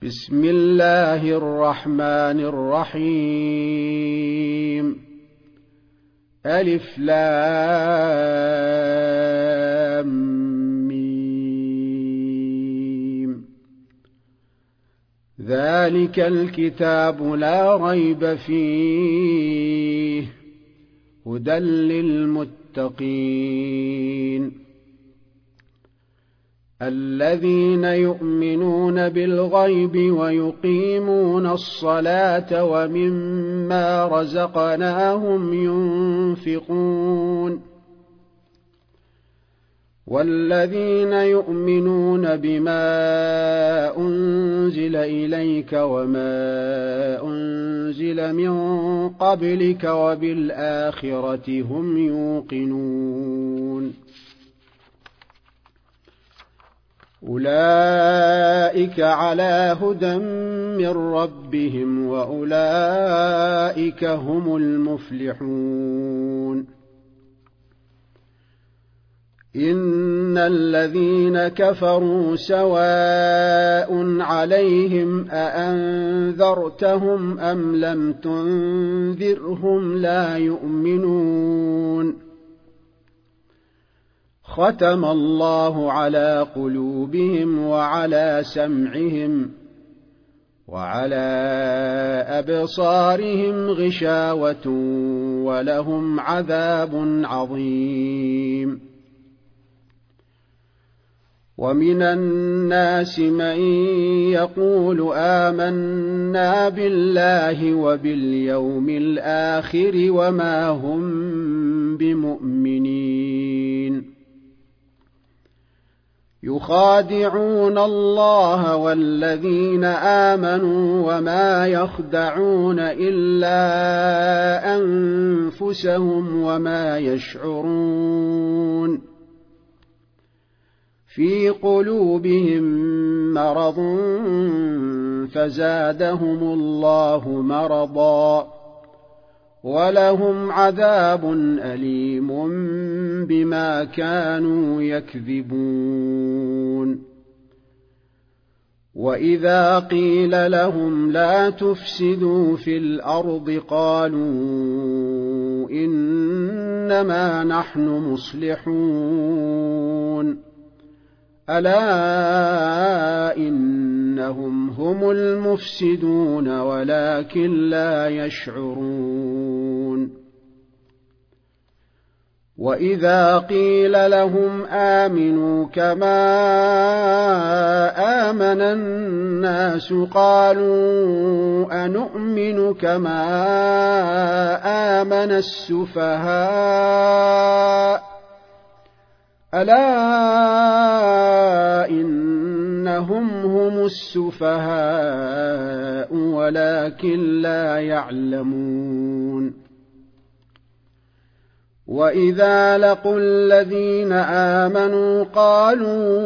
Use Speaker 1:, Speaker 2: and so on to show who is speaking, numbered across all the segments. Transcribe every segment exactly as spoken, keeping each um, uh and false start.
Speaker 1: بسم الله الرحمن الرحيم. ألف لام ميم. ذلك الكتاب لا ريب فيه هدى للمتقين الذين يؤمنون بالغيب ويقيمون الصلاة ومما رزقناهم ينفقون والذين يؤمنون بما أنزل إليك وما أنزل من قبلك وبالآخرة هم يوقنون أولئك على هدى من ربهم وأولئك هم المفلحون. إن الذين كفروا سواء عليهم أأنذرتهم أم لم تنذرهم لا يؤمنون. ختم الله على قلوبهم وعلى سمعهم وعلى أبصارهم غشاوة ولهم عذاب عظيم. ومن الناس من يقول آمنا بالله وباليوم الآخر وما هم بمؤمنين يخادعون الله والذين آمنوا وما يخدعون إلا أنفسهم وما يشعرون. في قلوبهم مرض فزادهم الله مرضا ولهم عذاب أليم بما كانوا يكذبون. وإذا قيل لهم لا تفسدوا في الأرض قالوا إنما نحن مصلحون ألا إنهم هم المفسدون ولكن لا يشعرون. وإذا قيل لهم آمنوا كما آمن الناس قالوا أنؤمن كما آمن السفهاء ألا إنهم هم السفهاء ولكن لا يعلمون. وإذا لقوا الذين آمنوا قالوا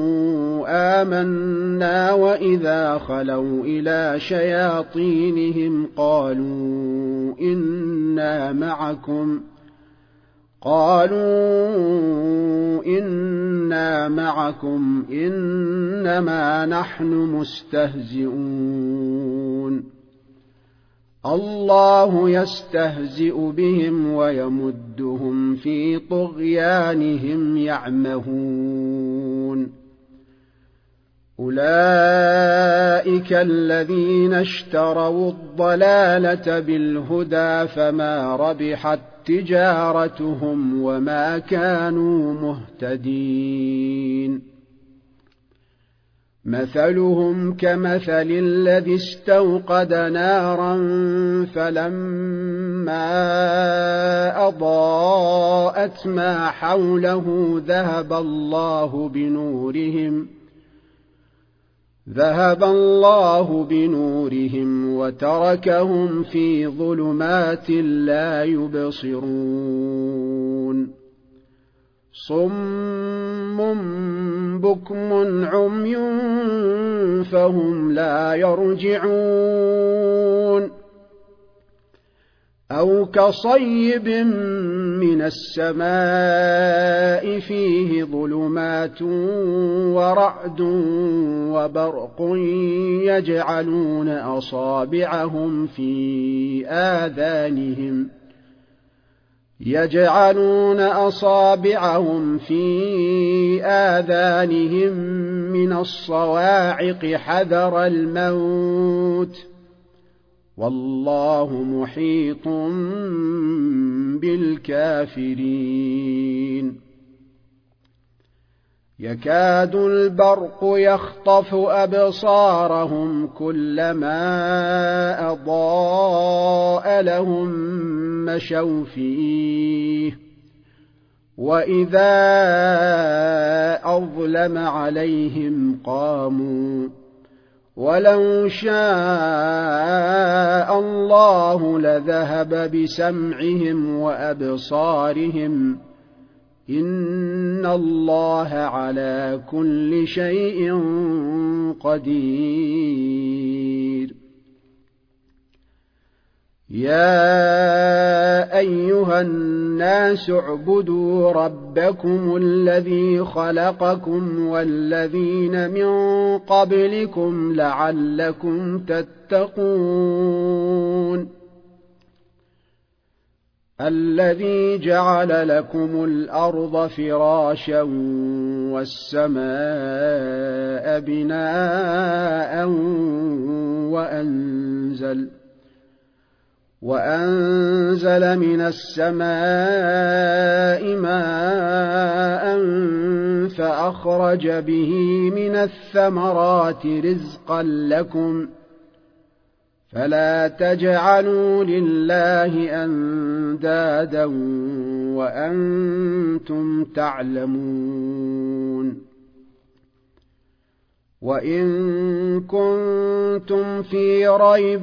Speaker 1: آمنا وإذا خلوا إلى شياطينهم قالوا إنا معكم قالوا إنا معكم إنما نحن مستهزئون. الله يستهزئ بهم ويمدهم في طغيانهم يعمهون. أولئك الذين اشتروا الضلالة بالهدى فما ربحت تجارتهم وما كانوا مهتدين. مثلهم كمثل الذي استوقد نارا فلما أضاءت ما حوله ذهب الله بنورهم ذهب الله بنورهم وتركهم في ظلمات لا يبصرون. صم بكم عمي فهم لا يرجعون. أو كصيب من السماء فيه ظلمات ورعد وبرق يجعلون أصابعهم في آذانهم يجعلون أصابعهم في آذانهم من الصواعق حذر الموت والله محيط بالكافرين يكاد البرق يخطف أبصارهم كلما أضاء لهم مشوا فيه وإذا أظلم عليهم قاموا ولو شاء الله لذهب بسمعهم وأبصارهم إن الله على كل شيء قدير يا أيها الناس اعبدوا ربكم الذي خلقكم والذين من قبلكم لعلكم تتقون الذي جعل لكم الأرض فراشا والسماء بناء وأنزل وأنزل من السماء ماء فأخرج به من الثمرات رزقا لكم فلا تجعلوا لله أندادا وأنتم تعلمون وإن كنتم في ريب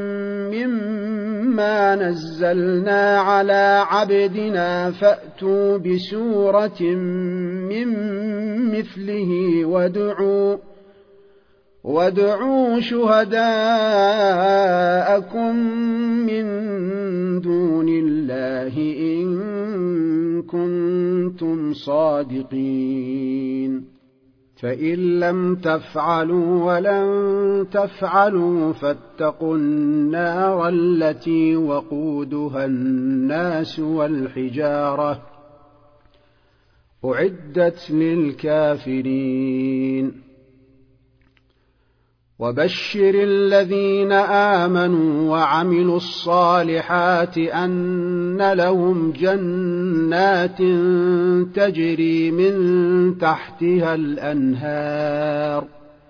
Speaker 1: مما نزلنا على عبدنا فأتوا بسورة من مثله وادعوا وادعوا شهداءكم من دون الله إن كنتم صادقين فإن لم تفعلوا ولن تفعلوا فاتقوا النار التي وقودها الناس والحجارة أعدت للكافرين وبشر الذين آمنوا وعملوا الصالحات أن لهم جنات تجري من تحتها الأنهار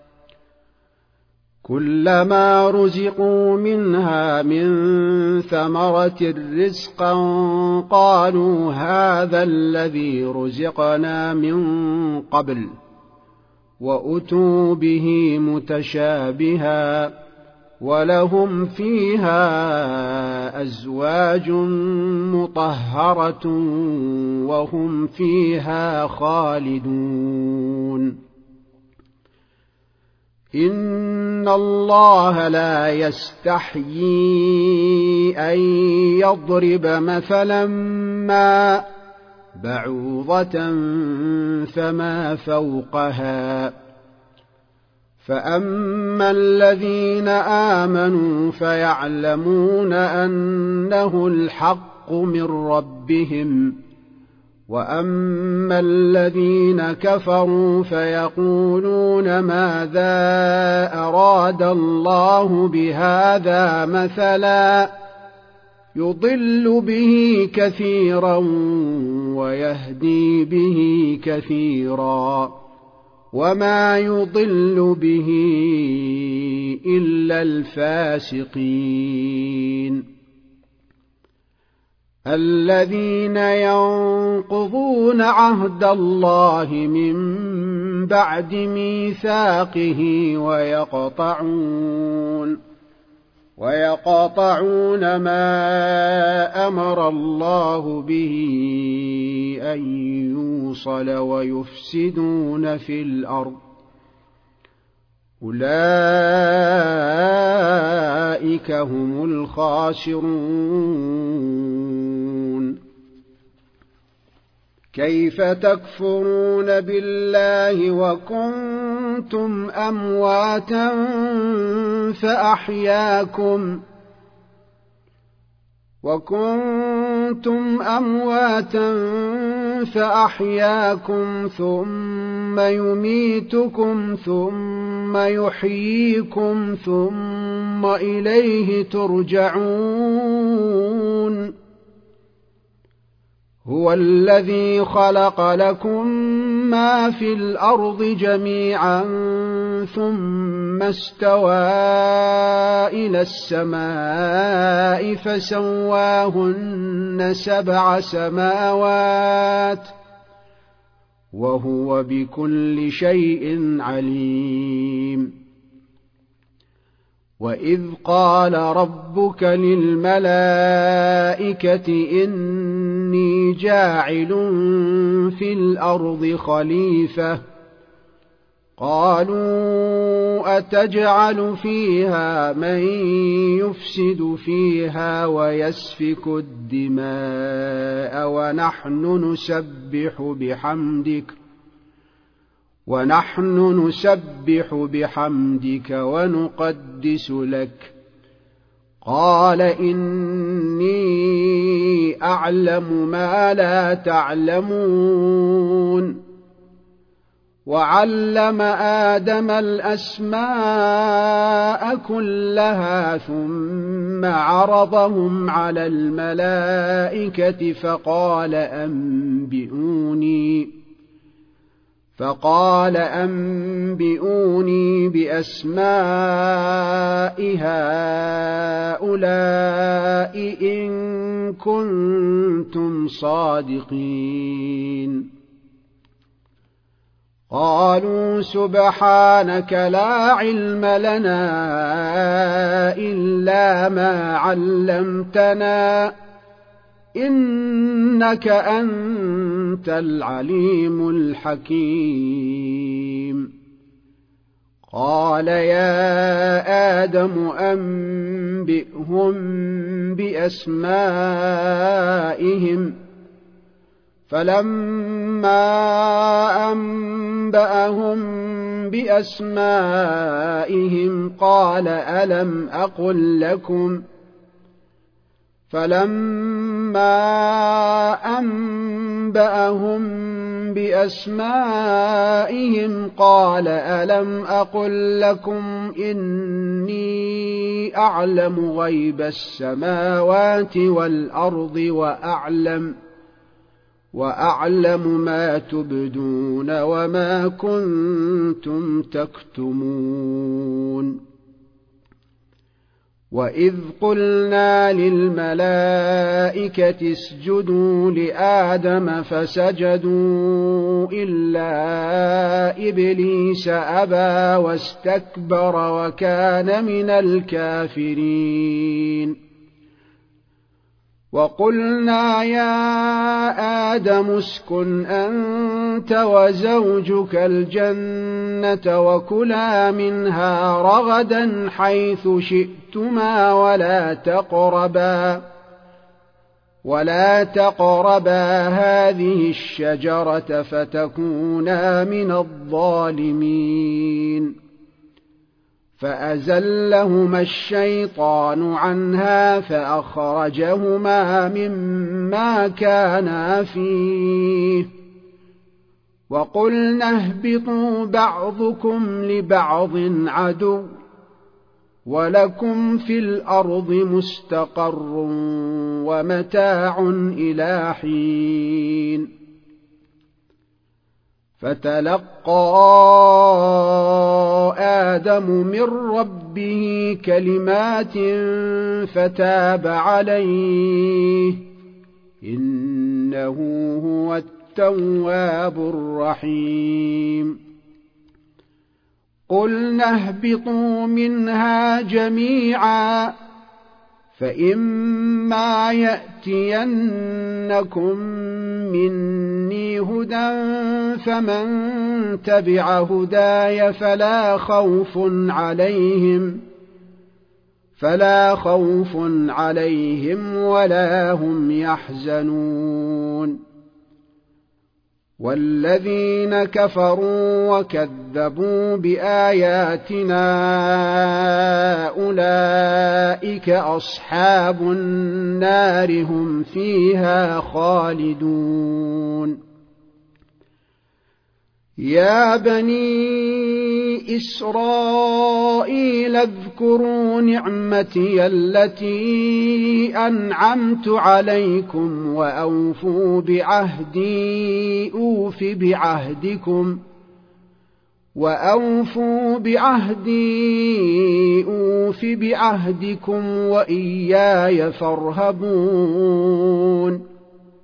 Speaker 1: كلما رزقوا منها من ثمرة رزقا قالوا هذا الذي رزقنا من قبل وأتوا به متشابها ولهم فيها أزواج مطهرة وهم فيها خالدون إن الله لا يستحيي أن يضرب مثلا ما بعوضة فما فوقها فأما الذين آمنوا فيعلمون أنه الحق من ربهم وأما الذين كفروا فيقولون ماذا أراد الله بهذا مثلا يضل به كثيرا ويهدي به كثيرا وما يضل به إلا الفاسقين الذين ينقضون عهد الله من بعد ميثاقه ويقطعون ويقطعون ما أمر الله به أن يوصل ويفسدون في الأرض أولئك فأولئك هم الخاسرون. كيف تكفرون بالله وكنتم أمواتا فأحياكم وكنتم أمواتا فأحياكم ثم يميتكم ثم يحييكم ثم إليه ترجعون. هو الذي خلق لكم ما في الأرض جميعا ثم استوى إلى السماء فسواهن سبع سماوات وهو بكل شيء عليم. وإذ قال ربك للملائكة إني جاعل في الأرض خليفة قالوا أتجعل فيها من يفسد فيها ويسفك الدماء ونحن نسبح بحمدك ونحن نسبح بحمدك ونقدس لك قال إني أعلم ما لا تعلمون. وعلم آدم الأسماء كلها ثم عرضهم على الملائكة فقال أنبئوني فقال أنبئوني بأسماء هؤلاء إن كنتم صادقين. قالوا سبحانك لا علم لنا إلا ما علمتنا إنك أنت العليم الحكيم. قال يا آدم أنبئهم بأسمائهم فلما أنبأهم بأسمائهم قال ألم أقل لكم فلما أنبأهم بأسمائهم قال ألم أقل لكم إني أعلم غيب السماوات والأرض وأعلم وأعلم ما تبدون وما كنتم تكتمون. وإذ قلنا للملائكة اسجدوا لآدم فسجدوا إلا إبليس أبى واستكبر وكان من الكافرين. وقلنا يا آدم اسكن أنت وزوجك الجنة وكلا منها رغدا حيث شئتما ولا تقربا ولا تقربا هذه الشجرة فتكونا من الظالمين. فأزلهما الشيطان عنها فأخرجهما مما كانا فيه وقلنا اهبطوا بعضكم لبعض عدو ولكم في الأرض مستقر ومتاع إلى حين. فتلقى آدم من ربه كلمات فتاب عليه إنه هو التواب الرحيم. قلنا اهبطوا منها جميعا فإما يأتينكم مني هدى فمن تبع هداي فلا خوف عليهم فلا خوف عليهم ولا هم يحزنون والذين كفروا وكذبوا بآياتنا أولئك أصحاب النار هم فيها خالدون يا بني إسرائيل اذكروا نعمتي التي أنعمت عليكم وأوفوا بعهدي أوف بعهدكم وأوفوا بعهدي أوف بعهدكم وإياي فارهبون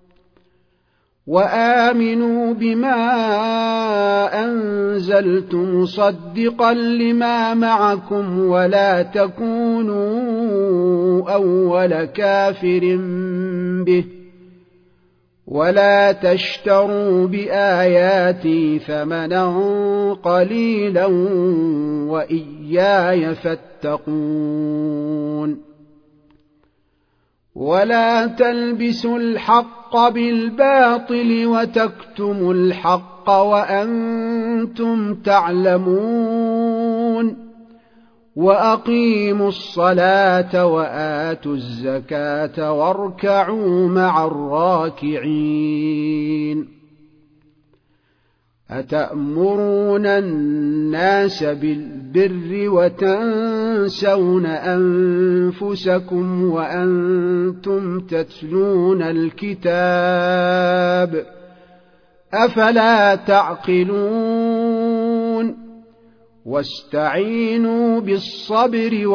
Speaker 1: وآمنوا بما أنزلت مصدقا لما معكم ولا تكونوا أول كافر به ولا تشتروا بآياتي ثمنا قليلا وإياي فاتقون ولا تلبسوا الحق بالباطل وتكتموا الحق وأنتم تعلمون وأقيموا الصلاة وآتوا الزكاة واركعوا مع الراكعين أتأمرون الناس بالبر وتنسون أنفسكم وأنتم تتلون الكتاب أفلا تعقلون واستعينوا بالصبر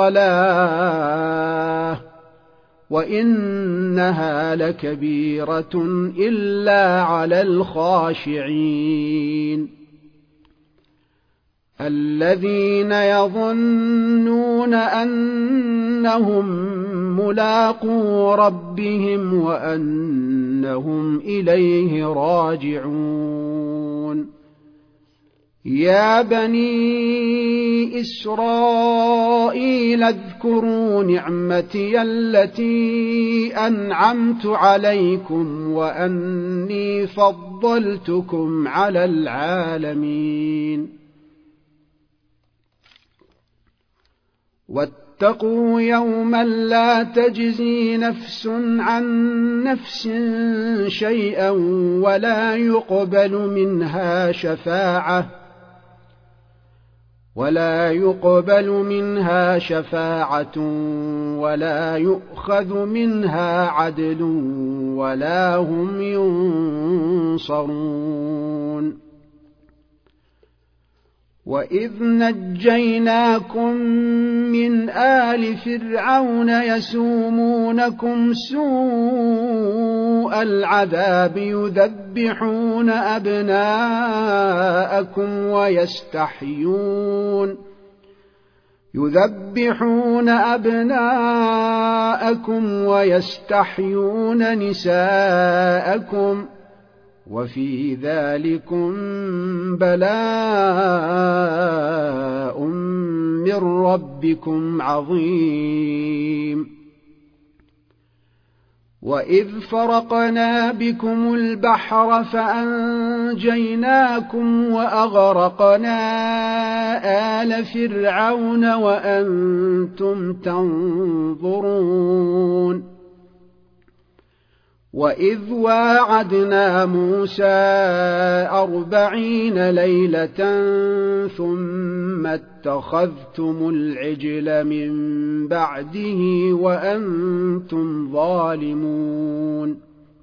Speaker 1: والصلاة وإنها لكبيرة إلا على الخاشعين الذين يظنون أنهم ملاقو ربهم وأنهم إليه راجعون يا بني إسرائيل اذكروا نعمتي التي أنعمت عليكم وأني فضلتكم على العالمين واتقوا يوما لا تجزي نفس عن نفس شيئا ولا يقبل منها شفاعة ولا يقبل منها شفاعة ولا يؤخذ منها عدل ولا هم ينصرون وإذ نجيناكم من آل فرعون يسومونكم سوء العذاب يذبحون أبناءكم ويستحيون يذبحون أبناءكم ويستحيون نساءكم وفي ذلكم بلاء من ربكم عظيم وإذ فرقنا بكم البحر فأنجيناكم وأغرقنا آل فرعون وأنتم تنظرون وإذ واعدنا موسى أربعين ليلة ثم اتخذتم العجل من بعده وأنتم ظالمون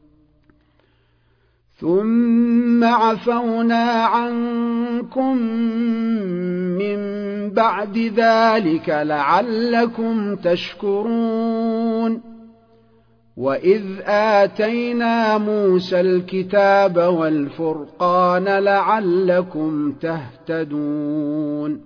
Speaker 1: ثم عفونا عنكم من بعد ذلك لعلكم تشكرون وإذ آتينا موسى الكتاب والفرقان لعلكم تهتدون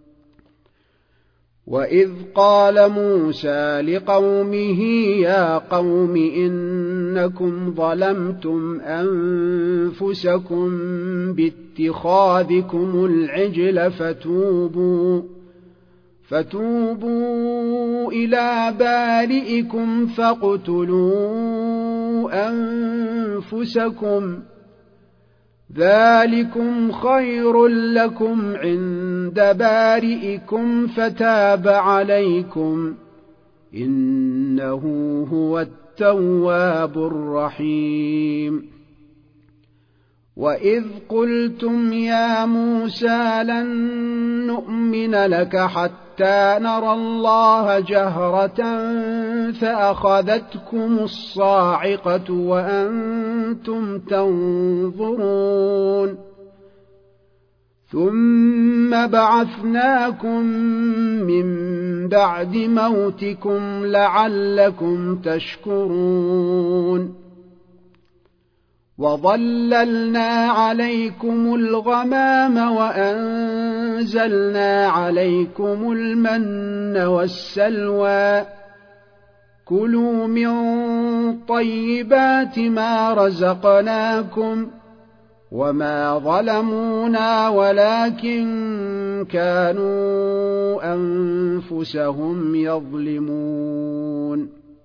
Speaker 1: وإذ قال موسى لقومه يا قوم إنكم ظلمتم أنفسكم باتخاذكم العجل فتوبوا فتوبوا إلى بارئكم فاقتلوا أنفسكم ذلكم خير لكم عند بارئكم فتاب عليكم إنه هو التواب الرحيم. وإذ قلتم يا موسى لن نؤمن لك حتى نرى الله جهرة فأخذتكم الصاعقة وأنتم تنظرون ثم بعثناكم من بعد موتكم لعلكم تشكرون وظللنا عليكم الغمام وأنزلنا عليكم المن والسلوى كلوا من طيبات ما رزقناكم وما ظلمونا ولكن كانوا أنفسهم يظلمون.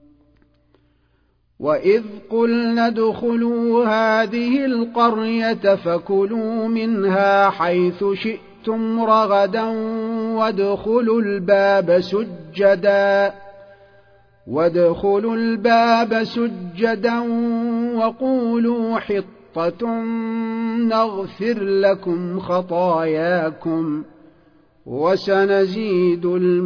Speaker 1: وإذ قلنا ادخلوا هذه القرية فكلوا منها حيث شئتم رغدا وادخلوا الباب سجدا وادخلوا الباب سجدا وقولوا حطة نغفر لكم خطاياكم وسنزيد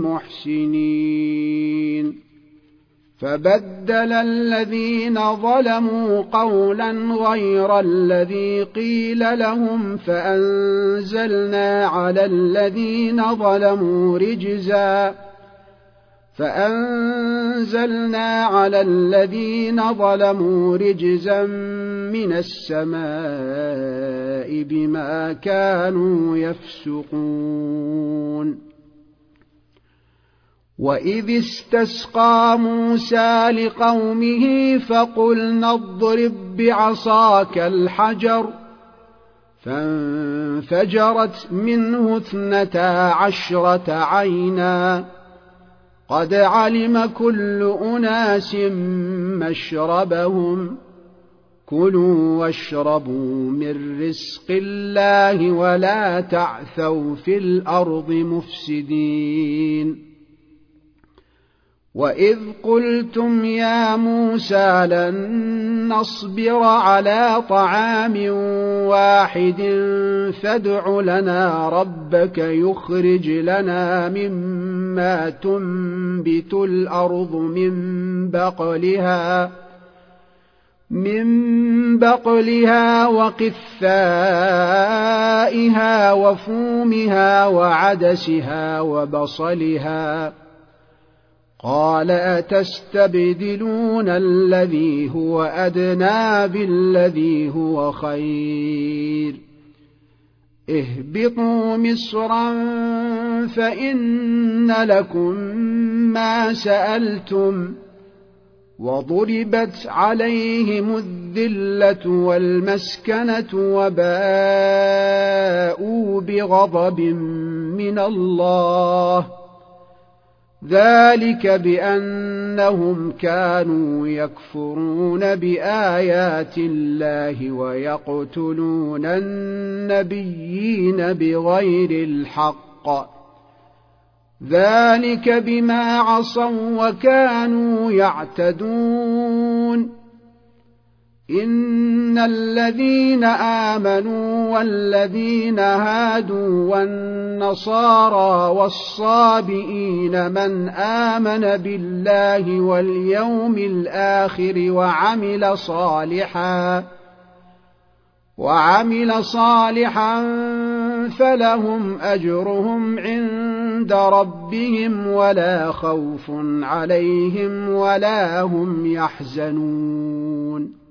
Speaker 1: المحسنين. فبدل الذين ظلموا قولا غير الذي قيل لهم فأنزلنا على الذين ظلموا رجزا فأنزلنا على الذين ظلموا رجزا من السماء بما كانوا يفسقون. وإذ استسقى موسى لقومه فقلنا اضرب بعصاك الحجر فانفجرت منه اثنتا عشرة عينا قد علم كل أناس مشربهم كلوا واشربوا من رزق الله ولا تعثوا في الأرض مفسدين. وإذ قلتم يا موسى لن نصبر على طعام واحد فادع لنا ربك يخرج لنا مما تنبت الأرض من بقلها من بقلها وقثائها وفومها وعدسها وبصلها قال أتستبدلون الذي هو أدنى بالذي هو خير اهبطوا مصرا فإن لكم ما سألتم وضربت عليهم الذلة والمسكنة وباءوا بغضب من الله ذلك بأنهم كانوا يكفرون بآيات الله ويقتلون النبيين بغير الحق ذلك بما عصوا وكانوا يعتدون. إن الذين آمنوا والذين هادوا والنصارى والصابئين من آمن بالله واليوم الآخر وعمل صالحا وعمل صالحا فلهم أجرهم عند ربهم ولا خوف عليهم ولا هم يحزنون.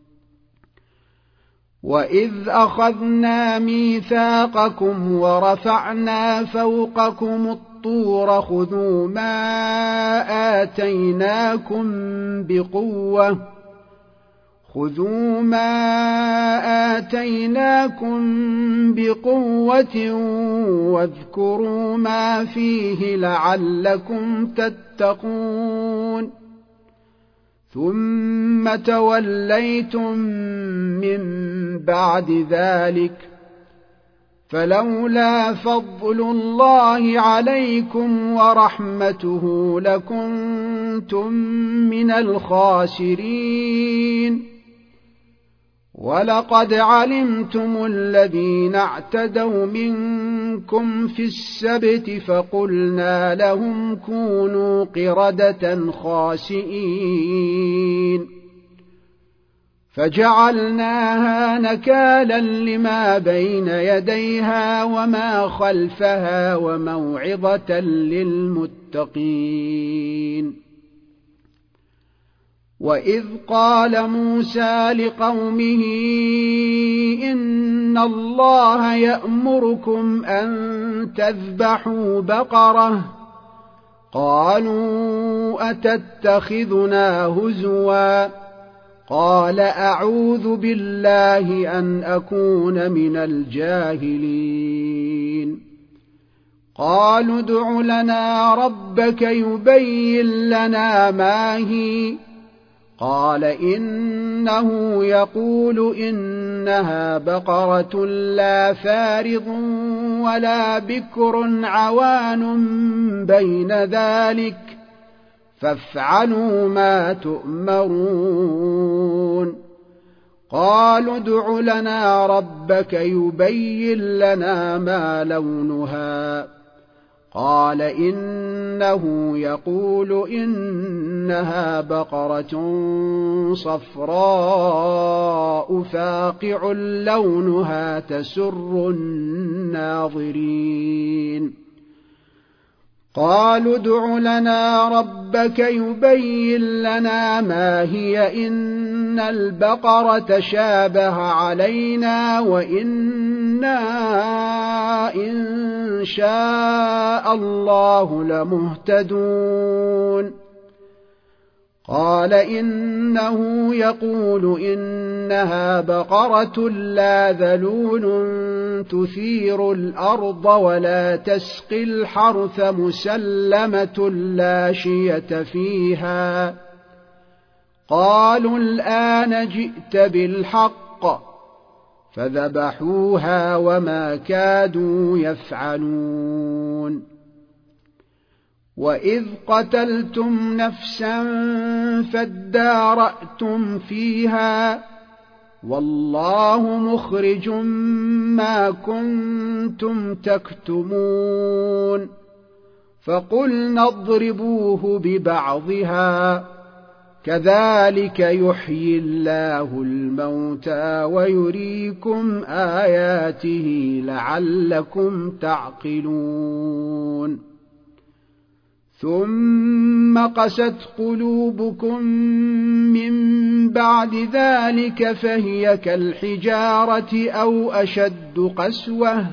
Speaker 1: وإذ أخذنا ميثاقكم ورفعنا فوقكم الطور خذوا ما آتيناكم بقوة خذوا ما آتيناكم بقوة واذكروا ما فيه لعلكم تتقون ثم توليتم من بعد ذلك فلولا فضل الله عليكم ورحمته لكنتم من الخاسرين ولقد علمتم الذين اعتدوا منكم في السبت فقلنا لهم كونوا قردة خاسئين فجعلناها نكالا لما بين يديها وما خلفها وموعظة للمتقين وإذ قال موسى لقومه إن الله يأمركم أن تذبحوا بقرة قالوا أتتخذنا هزوا قال أعوذ بالله أن أكون من الجاهلين قالوا ادع لنا ربك يبين لنا ما هي قال إنه يقول إنها بقرة لا فارض ولا بكر عوان بين ذلك فافعلوا ما تؤمرون قالوا ادع لنا ربك يبين لنا ما لونها قال إنه يقول إنها بقرة صفراء فاقع لونها تسر الناظرين قالوا ادع لنا ربك يبين لنا ما هي إن البقرة شابه علينا وإنا إن شاء الله لمهتدون قال إنه يقول إنها بقرة لا ذلول تثير الأرض ولا تسقي الحرث مسلمة لا شية فيها قالوا الآن جئت بالحق فذبحوها وما كادوا يفعلون وإذ قتلتم نفسا فادارأتم فيها والله مخرج ما كنتم تكتمون فقلنا اضربوه ببعضها كذلك يحيي الله الموتى ويريكم آياته لعلكم تعقلون ثم قست قلوبكم من بعد ذلك فهي كالحجارة أو أشد قسوة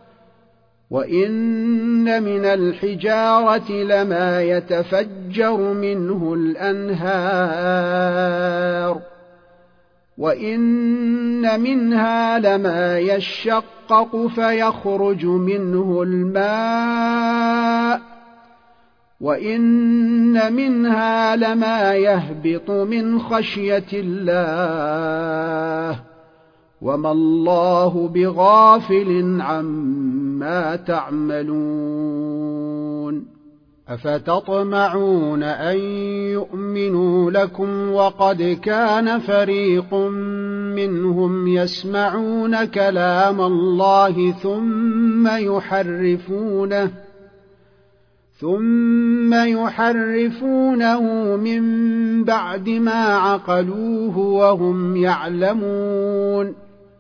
Speaker 1: وإن من الحجارة لما يتفجر منه الأنهار وإن منها لما يشقق فيخرج منه الماء وإن منها لما يهبط من خشية الله وما الله بغافل عما تعملون أفتطمعون أن يؤمنوا لكم وقد كان فريق منهم يسمعون كلام الله ثم يحرفونه ثم يحرفونه من بعد ما عقلوه وهم يعلمون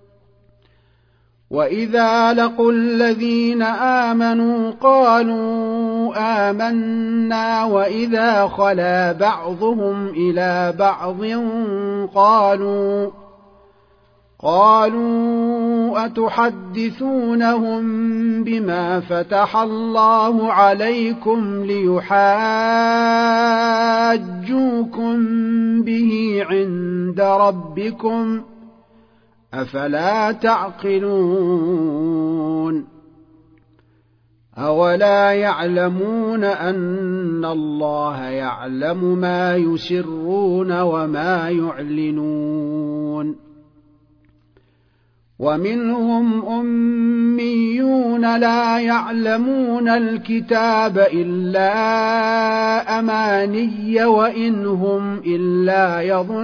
Speaker 1: وإذا لقوا الذين آمنوا قالوا آمنا وإذا خلا بعضهم إلى بعض قالوا قالوا أتحدثونهم بما فتح الله عليكم ليحاجوكم به عند ربكم أفلا تعقلون أولا يعلمون أن الله يعلم ما يسرون وما يعلنون ومنهم أميون لا يعلمون الكتاب إلا أماني وإن هم إلا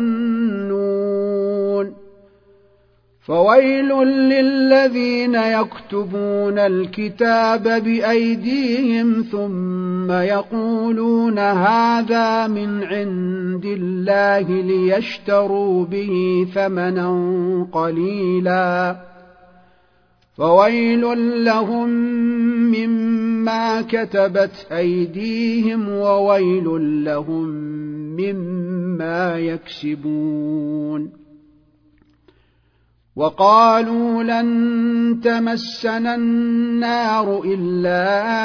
Speaker 1: يظنون فويل للذين يكتبون الكتاب بأيديهم ثم يقولون هذا من عند الله ليشتروا به ثمنا قليلا فويل لهم مما كتبت أيديهم وويل لهم مما يكسبون وقالوا لن تمسنا النار إلا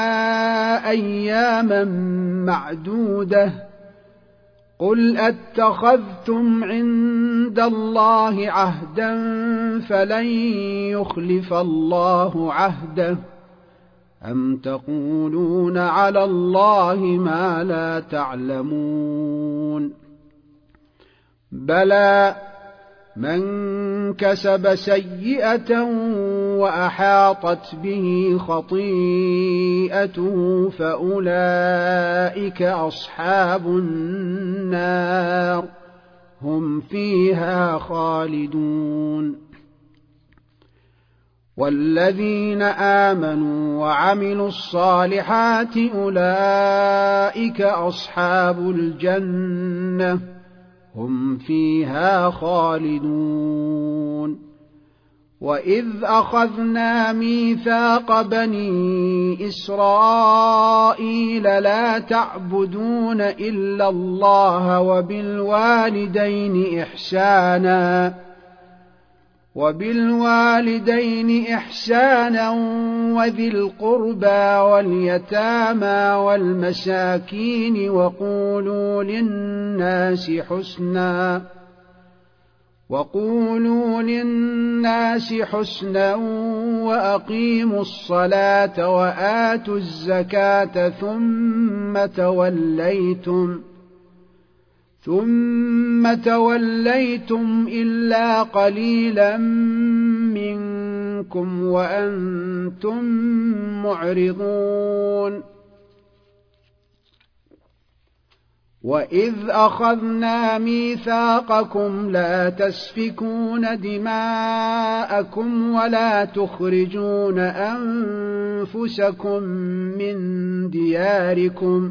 Speaker 1: أياما معدودة قل أتخذتم عند الله عهدا فلن يخلف الله عهده أم تقولون على الله ما لا تعلمون بلى من كسب سيئة وأحاطت به خطيئته فأولئك أصحاب النار هم فيها خالدون والذين آمنوا وعملوا الصالحات أولئك أصحاب الجنة هم فيها خالدون وإذ أخذنا ميثاق بني إسرائيل لا تعبدون إلا الله وبالوالدين إحسانا وبالوالدين إحسانا وذي القربى واليتامى والمساكين وقولوا للناس حسنا وقولوا للناس حسنا وأقيموا الصلاة وآتوا الزكاة ثم توليتم ثم توليتم إلا قليلا منكم وأنتم معرضون وإذ أخذنا ميثاقكم لا تسفكون دماءكم ولا تخرجون أنفسكم من دياركم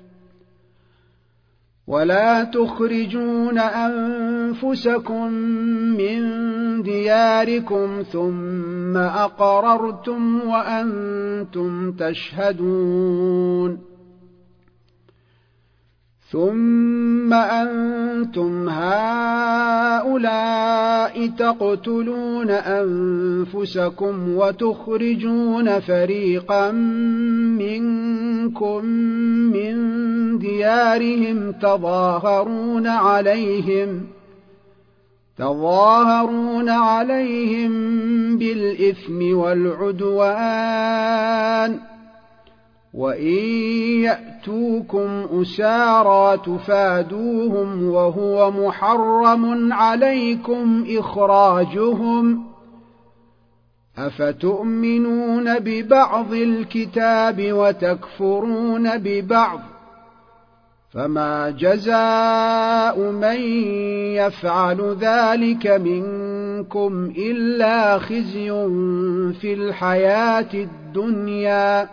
Speaker 1: ولا تخرجون أنفسكم من دياركم ثم أقررتم وأنتم تشهدون ثم أنتم هؤلاء تقتلون أنفسكم وتخرجون فريقا منكم من ديارهم تظاهرون عليهم تظاهرون عليهم بالإثم والعدوان وإن يأتوكم أسارى تفادوهم وهو محرم عليكم إخراجهم أفتؤمنون ببعض الكتاب وتكفرون ببعض فما جزاء من يفعل ذلك منكم إلا خزي في الحياة الدنيا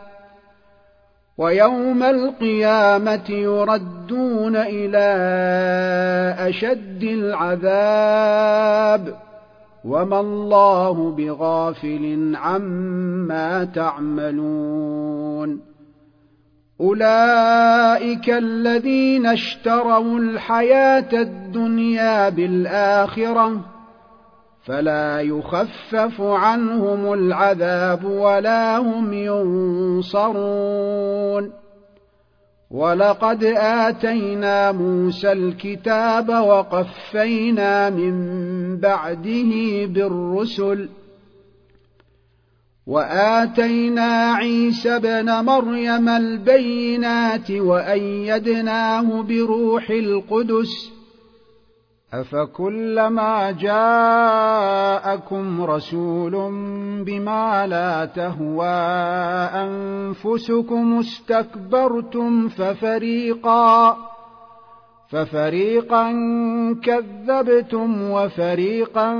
Speaker 1: ويوم القيامة يردون إلى أشد العذاب وما الله بغافل عما تعملون أولئك الذين اشتروا الحياة الدنيا بالآخرة فلا يخفف عنهم العذاب ولا هم ينصرون ولقد آتينا موسى الكتاب وقفينا من بعده بالرسل وآتينا عيسى ابن مريم البينات وأيدناه بروح القدس أفكلما جاءكم رسول بما لا تهوى أنفسكم استكبرتم ففريقا ففريقا كذبتم وفريقا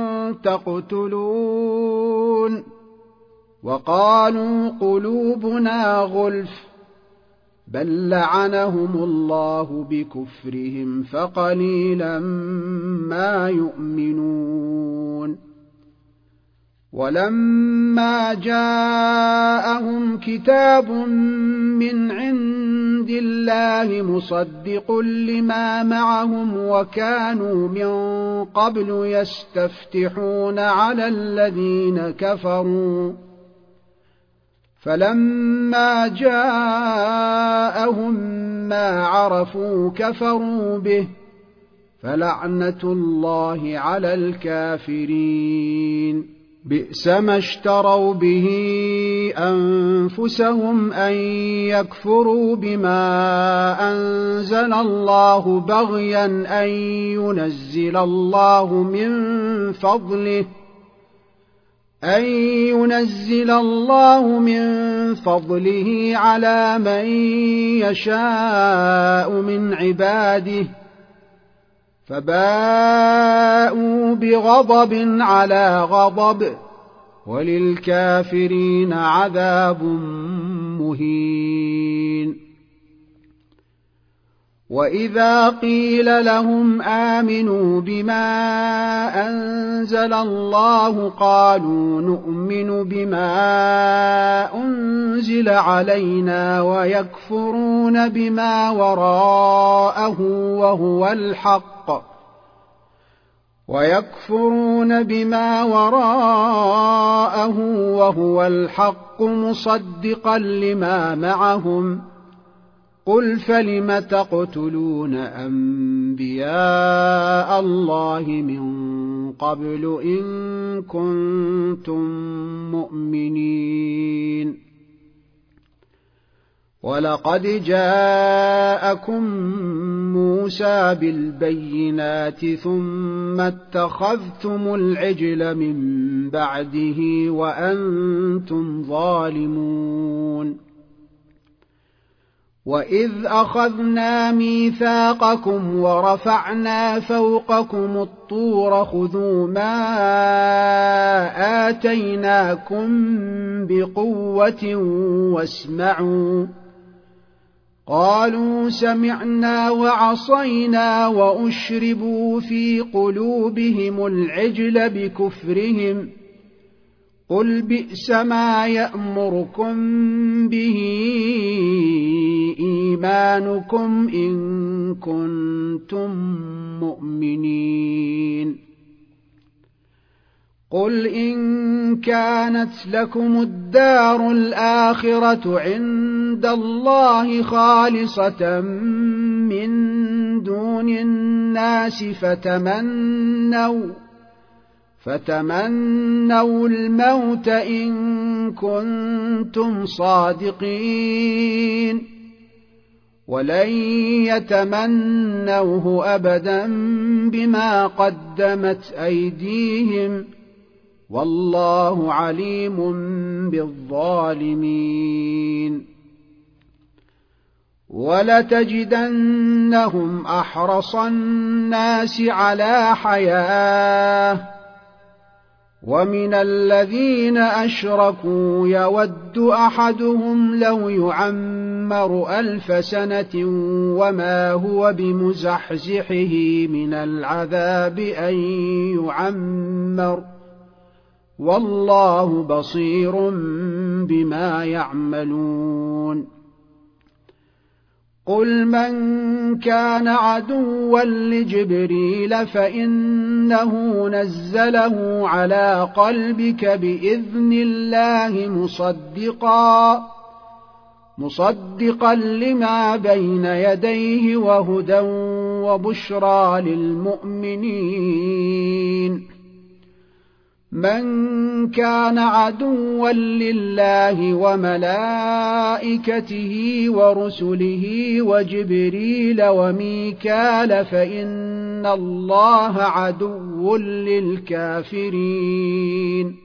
Speaker 1: تقتلون وقالوا قلوبنا غلف بل لعنهم الله بكفرهم فقليلا ما يؤمنون ولما جاءهم كتاب من عند الله مصدق لما معهم وكانوا من قبل يستفتحون على الذين كفروا فلما جاءهم ما عرفوا كفروا به فلعنة الله على الكافرين بئس ما اشتروا به أنفسهم أن يكفروا بما أنزل الله بغيا أن ينزل الله من فضله أن ينزل الله من فضله على من يشاء من عباده فباءوا بغضب على غضب وللكافرين عذاب مهين وإذا قيل لهم آمنوا بما أنزل الله قالوا نؤمن بما أنزل علينا ويكفرون بما وراءه وهو الحق ويكفرون بما وراءه وهو الحق مصدقا لما معهم قل فلم تقتلون أنبياء الله من قبل إن كنتم مؤمنين ولقد جاءكم موسى بالبينات ثم اتخذتم العجل من بعده وأنتم ظالمون وإذ أخذنا ميثاقكم ورفعنا فوقكم الطور خذوا ما آتيناكم بقوة واسمعوا قالوا سمعنا وعصينا وأشربوا في قلوبهم العجل بكفرهم قل بئس ما يأمركم به إيمانكم إن كنتم مؤمنين قل إن كانت لكم الدار الآخرة عند الله خالصة من دون الناس فتمنوا فتمنوا الموت إن كنتم صادقين ولن يتمنوه أبدا بما قدمت أيديهم والله عليم بالظالمين ولتجدنهم أحرص الناس على حياة ومن الذين أشركوا يود أحدهم لو يعمر ألف سنة وما هو بمزحزحه من العذاب أن يعمر والله بصير بما يعملون قل من كان عدوا لجبريل فإنه نزله على قلبك بإذن الله مصدقا مصدقا لما بين يديه وهدى وبشرى للمؤمنين من كان عدوا لله وملائكته ورسله وجبريل وميكال فإن الله عدو للكافرين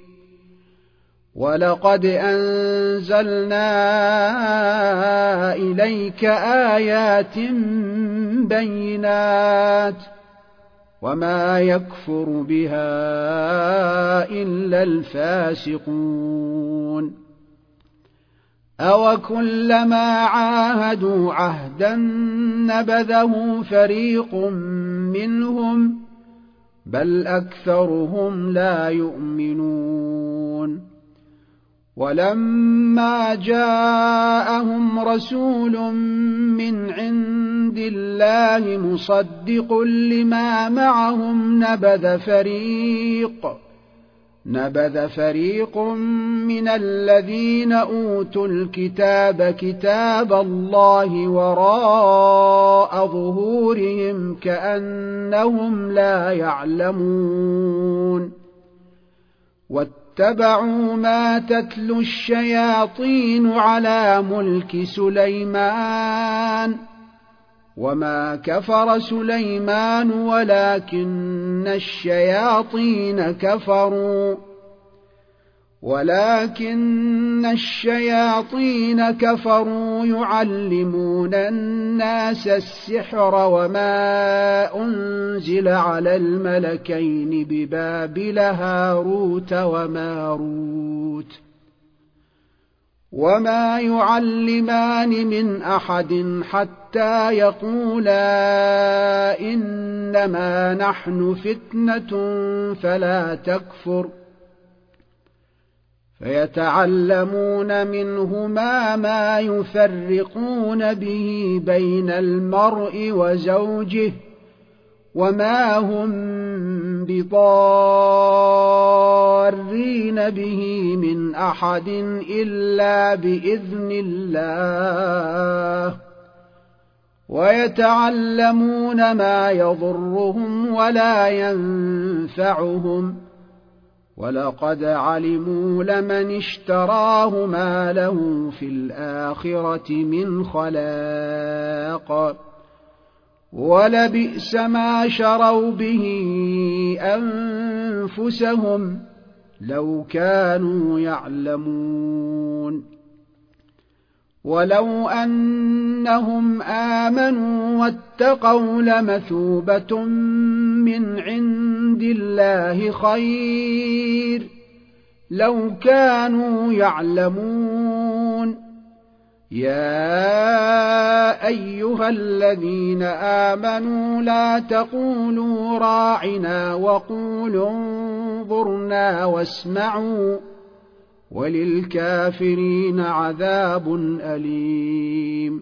Speaker 1: ولقد أنزلنا إليك آيات بينات وما يكفر بها إلا الفاسقون أوكلما عاهدوا عهدا نبذه فريق منهم بل أكثرهم لا يؤمنون ولما جاءهم رسول من عند الله مصدق لما معهم نبذ فريق نبذ فريق من الذين أوتوا الكتاب كتاب الله وراء ظهورهم كأنهم لا يعلمون واتبعوا ما تتلو الشياطين على ملك سليمان وما كفر سليمان ولكن الشياطين كفروا ولكن الشياطين كفروا يعلمون الناس السحر وما أنزل على الملكين ببابل هاروت وماروت وما يعلمان من أحد حتى يقولا إنما نحن فتنة فلا تكفر فيتعلمون منهما ما يفرقون به بين المرء وزوجه وما هم بضارين به من أحد إلا بإذن الله ويتعلمون ما يضرهم ولا ينفعهم ولقد علموا لمن اشتراه ما له في الآخرة من خلاق ولبئس ما شروا به أنفسهم لو كانوا يعلمون ولو أنهم آمنوا واتقوا لمثوبة من عند الله خير لو كانوا يعلمون يا أيها الذين آمنوا لا تقولوا راعنا وقولوا انظرنا واسمعوا وللكافرين عذاب أليم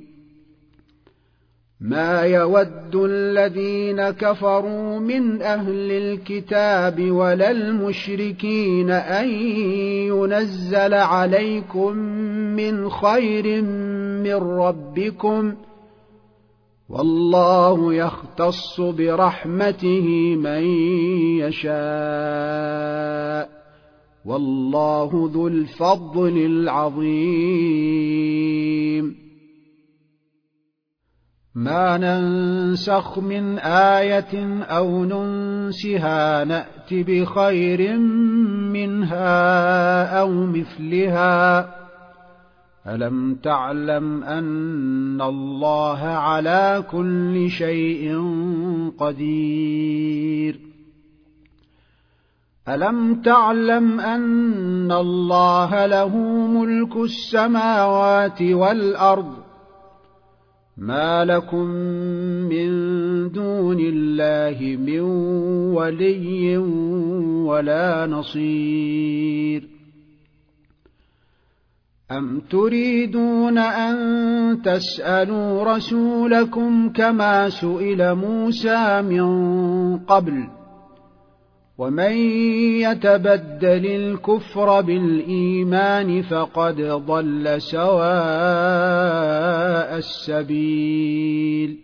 Speaker 1: ما يود الذين كفروا من أهل الكتاب ولا المشركين أن ينزل عليكم من خير من ربكم والله يختص برحمته من يشاء والله ذو الفضل العظيم ما ننسخ من آية أو ننسها نأت بخير منها أو مثلها ألم تعلم أن الله على كل شيء قدير ألم تعلم أن الله له ملك السماوات والأرض ما لكم من دون الله من ولي ولا نصير أم تريدون أن تسألوا رسولكم كما سئل موسى من قبل ومن يتبدل الكفر بالإيمان فقد ضل سواء السبيل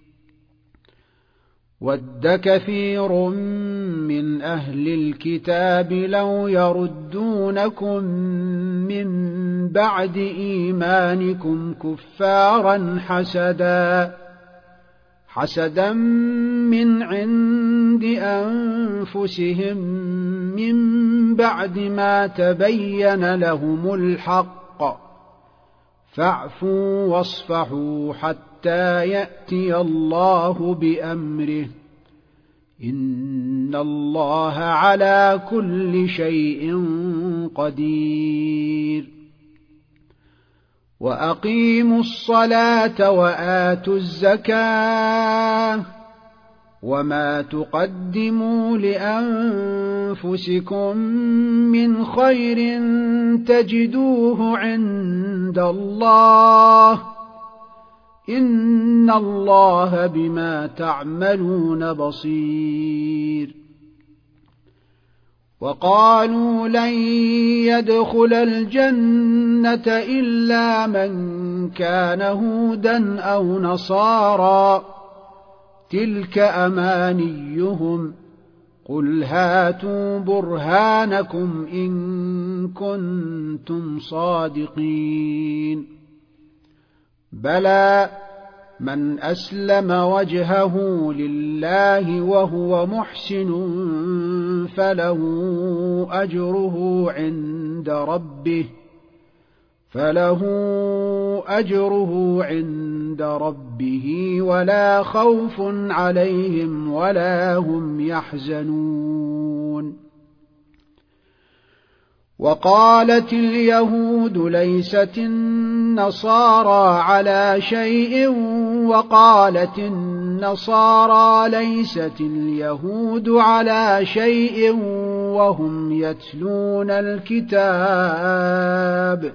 Speaker 1: ود كثير من أهل الكتاب لو يردونكم من بعد إيمانكم كفارا حسدا حسدا من عند أنفسهم من بعد ما تبين لهم الحق فاعفوا واصفحوا حتى يأتي الله بأمره إن الله على كل شيء قدير وأقيموا الصلاة وآتوا الزكاة وما تقدموا لأنفسكم من خير تجدوه عند الله إن الله بما تعملون بصير وقالوا لن يدخل الجنة إلا من كان هودا أو نصارى تلك أمانيهم قل هاتوا برهانكم إن كنتم صادقين بلى من أسلم وجهه لله وهو محسن فله أجره عند ربه فله أجره عند ربه ولا خوف عليهم ولا هم يحزنون وقالت اليهود ليست النصارى على شيء وقالت النصارى ليست اليهود على شيء وهم يتلون الكتاب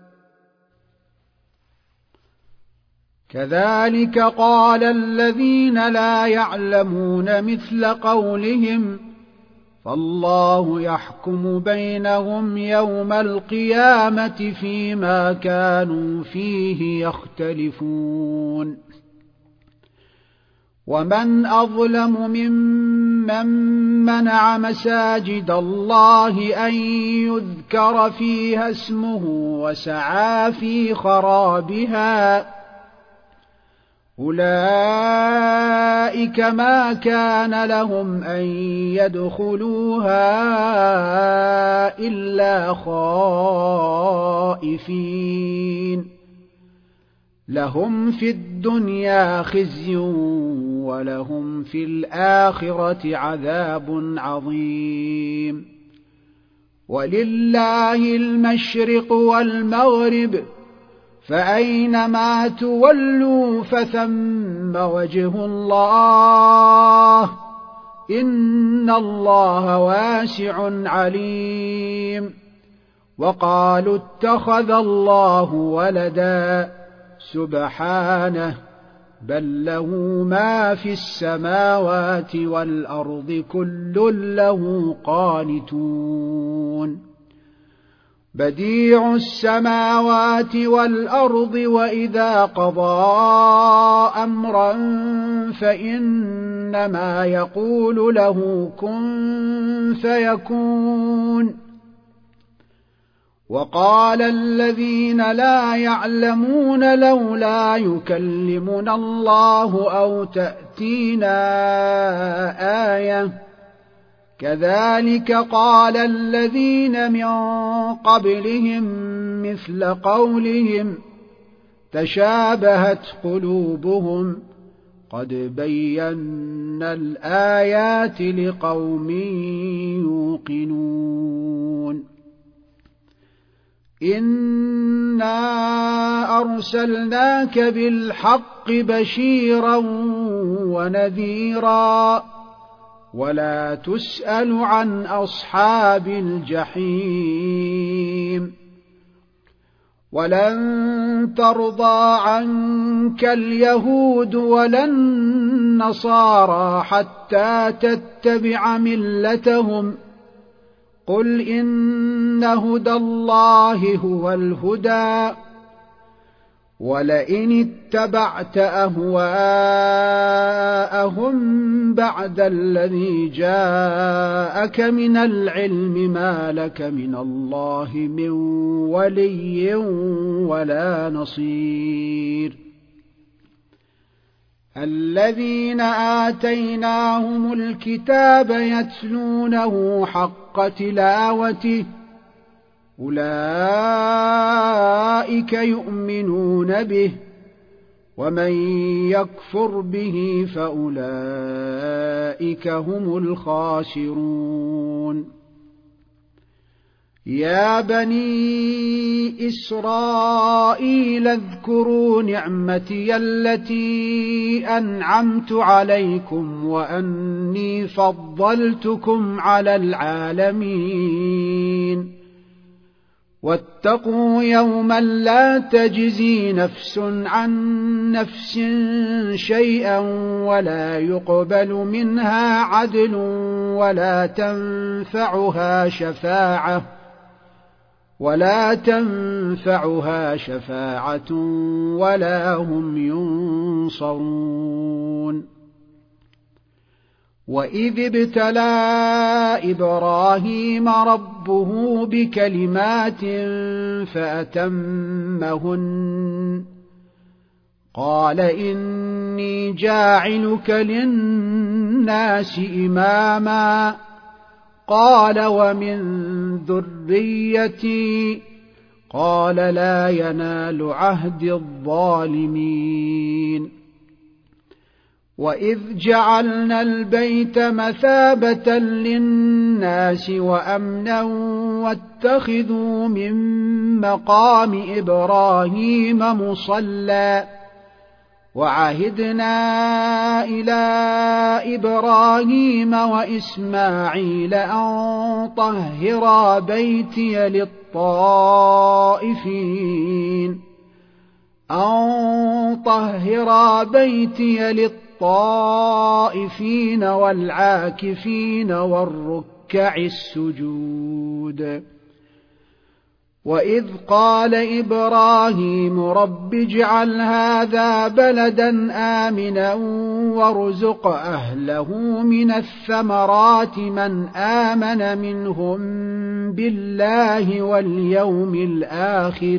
Speaker 1: كذلك قال الذين لا يعلمون مثل قولهم فالله يحكم بينهم يوم القيامة فيما كانوا فيه يختلفون ومن أظلم ممن منع مساجد الله أن يذكر فيها اسمه وسعى في خرابها أولئك ما كان لهم أن يدخلوها إلا خائفين لهم في الدنيا خزي ولهم في الآخرة عذاب عظيم ولله المشرق والمغرب فأينما تولوا فثم وجه الله إن الله واسع عليم وقالوا اتخذ الله ولدا سبحانه بل له ما في السماوات والأرض كل له قانتون بديع السماوات والأرض وإذا قضى أمرا فإنما يقول له كن فيكون وقال الذين لا يعلمون لولا يكلمنا الله أو تأتينا آية كذلك قال الذين من قبلهم مثل قولهم تشابهت قلوبهم قد بينا الآيات لقوم يوقنون إنا أرسلناك بالحق بشيرا ونذيرا ولا تسأل عن أصحاب الجحيم ولن ترضى عنك اليهود ولا النصارى حتى تتبع ملتهم قل إن هدى الله هو الهدى ولئن اتبعت أهواءهم بعد الذي جاءك من العلم ما لك من الله من ولي ولا نصير الذين آتيناهم الكتاب يتلونه حق تلاوته أولئك يؤمنون به ومن يكفر به فأولئك هم الخاسرون يا بني إسرائيل اذكروا نعمتي التي أنعمت عليكم وأني فضلتكم على العالمين واتقوا يوما لا تجزي نفس عن نفس شيئا ولا يقبل منها عدل ولا تنفعها شفاعة ولا تنفعها شفاعة ولا هم ينصرون وإذ ابتلى إبراهيم ربه بكلمات فأتمهن قال إني جاعلك للناس إماما قال ومن ذريتي قال لا ينال عهد الظالمين وإذ جعلنا البيت مثابة للناس وأمنا واتخذوا من مقام إبراهيم مصلى وعهدنا إلى إبراهيم وإسماعيل أن طهرا بيتي للطائفين أن طهرا بيتي للطائفين والعاكفين والركع السجود وإذ قال إبراهيم رب اجعل هذا بلدا آمنا وارزق أهله من الثمرات من آمن منهم بالله واليوم الآخر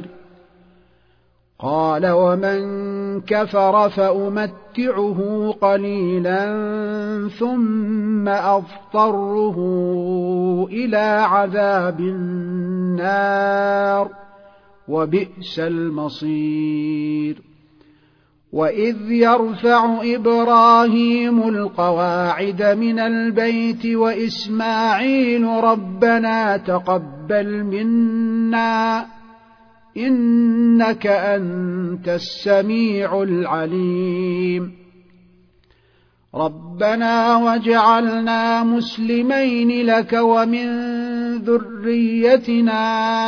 Speaker 1: قال ومن كفر فأمتعه قليلا ثم أضطره إلى عذاب النار وبئس المصير وإذ يرفع إبراهيم القواعد من البيت وإسماعيل ربنا تقبل منا إنك أنت السميع العليم ربنا واجعلنا مسلمين لك ومن ذريتنا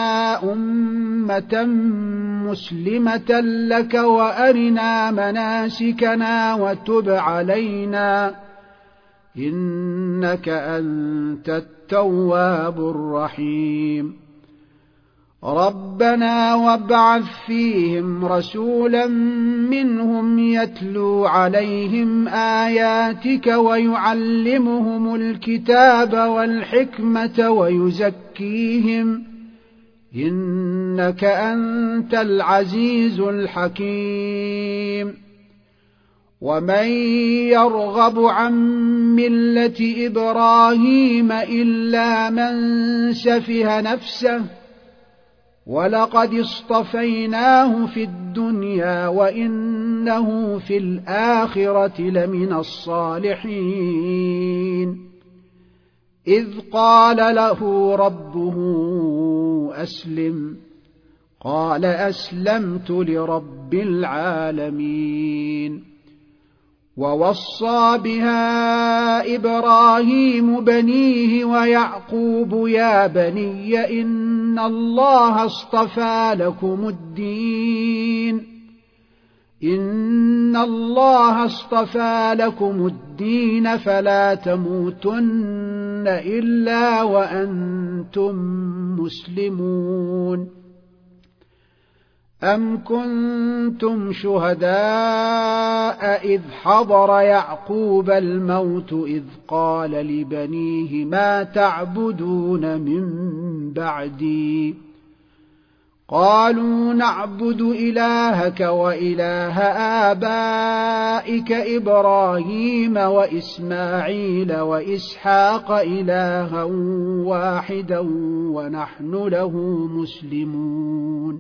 Speaker 1: أمة مسلمة لك وأرنا مناسكنا وتب علينا إنك أنت التواب الرحيم ربنا وابعث فيهم رسولا منهم يتلو عليهم آياتك ويعلمهم الكتاب والحكمة ويزكيهم إنك أنت العزيز الحكيم ومن يرغب عن ملة إبراهيم إلا من سفه نفسه ولقد اصطفيناه في الدنيا وإنه في الآخرة لمن الصالحين إذ قال له ربه أسلم قال أسلمت لرب العالمين ووصى بها إبراهيم بنيه ويعقوب يا بني إن إن الله اصطفى لكم الدين إن الله اصطفى لكم الدين فلا تموتن إلا وأنتم مسلمون أم كنتم شهداء إذ حضر يعقوب الموت إذ قال لبنيه ما تعبدون من بعدي قالوا نعبد إلهك وإله آبائك إبراهيم وإسماعيل وإسحاق إلها واحدا ونحن له مسلمون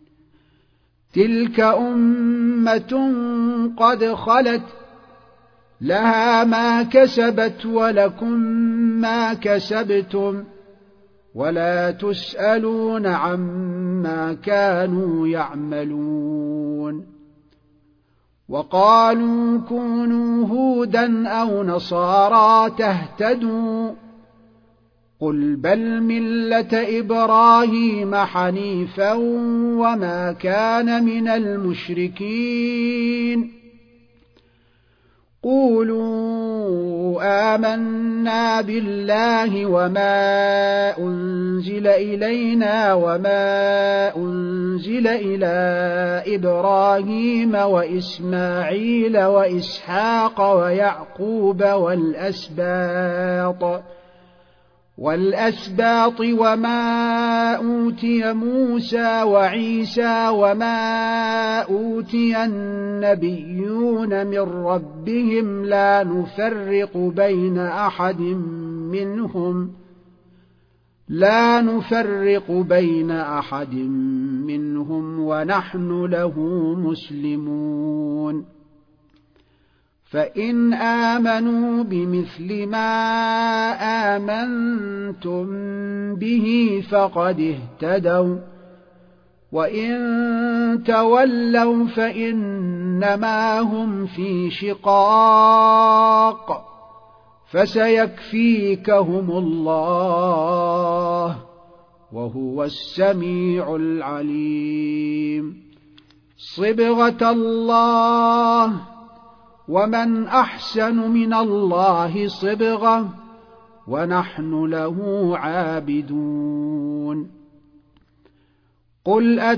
Speaker 1: تلك أمة قد خلت لها ما كسبت ولكم ما كسبتم ولا تسألون عما كانوا يعملون وقالوا كونوا هودا أو نصارى تهتدوا قل بل ملة إبراهيم حنيفا وما كان من المشركين قولوا آمنا بالله وما أنزل إلينا وما أنزل إلى إبراهيم وإسماعيل وإسحاق ويعقوب والأسباط والأسباط وما أوتي موسى وعيسى وما أوتي النبيون من ربهم لا نفرق بين أحد منهم لا نفرق بين أحد منهم ونحن له مسلمون فإن آمنوا بمثل ما آمنتم به فقد اهتدوا وإن تولوا فإنما هم في شقاق فسيكفيكهم الله وهو السميع العليم صبغة الله ومن أحسن من الله صبغة ونحن له عابدون قل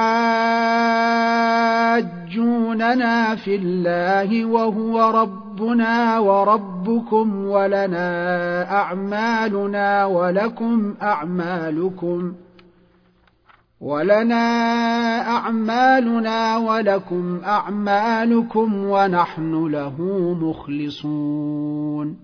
Speaker 1: أتحاجوننا في الله وهو ربنا وربكم ولنا أعمالنا ولكم أعمالكم ولنا أعمالنا ولكم أعمالكم ونحن له مخلصون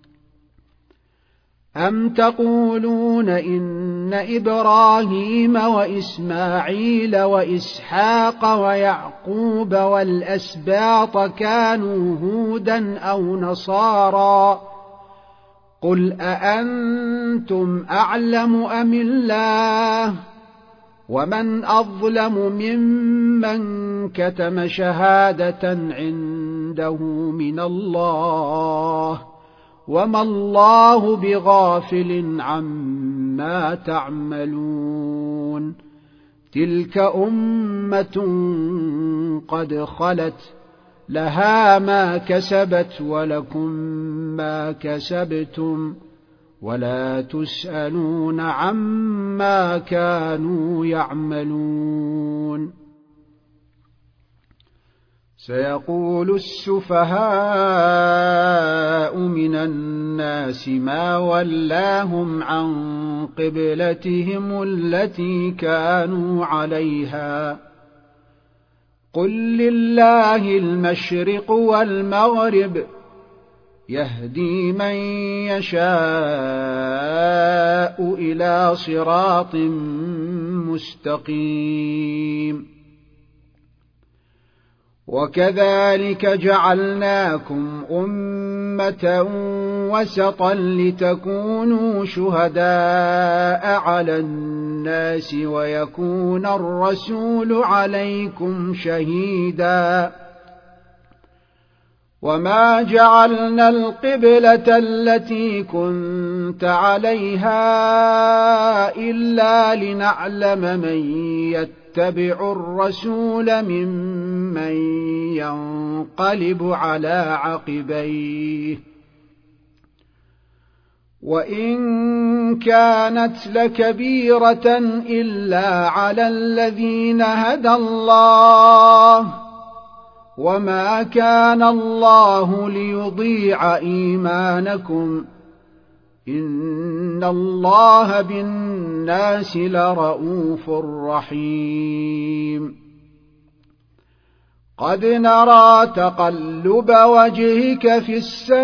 Speaker 1: أم تقولون إن إبراهيم وإسماعيل وإسحاق ويعقوب والأسباط كانوا هودا أو نصارى قل أأنتم أعلم أم الله ومن أظلم ممن كتم شهادة عنده من الله وما الله بغافل عما تعملون تلك أمة قد خلت لها ما كسبت ولكم ما كسبتم ولا تسألون عما كانوا يعملون سيقول السفهاء من الناس ما ولاهم عن قبلتهم التي كانوا عليها قل لله المشرق والمغرب يهدي من يشاء إلى صراط مستقيم وكذلك جعلناكم أمة وسطا لتكونوا شهداء على الناس ويكون الرسول عليكم شهيدا وما جعلنا القبلة التي كنت عليها إلا لنعلم من يتبع الرسول ممن ينقلب على عقبيه وإن كانت لكبيرة إلا على الذين هدى الله وما كان الله ليضيع إيمانكم إن الله بالناس لرءوف رحيم قد نرى تقلب وجهك في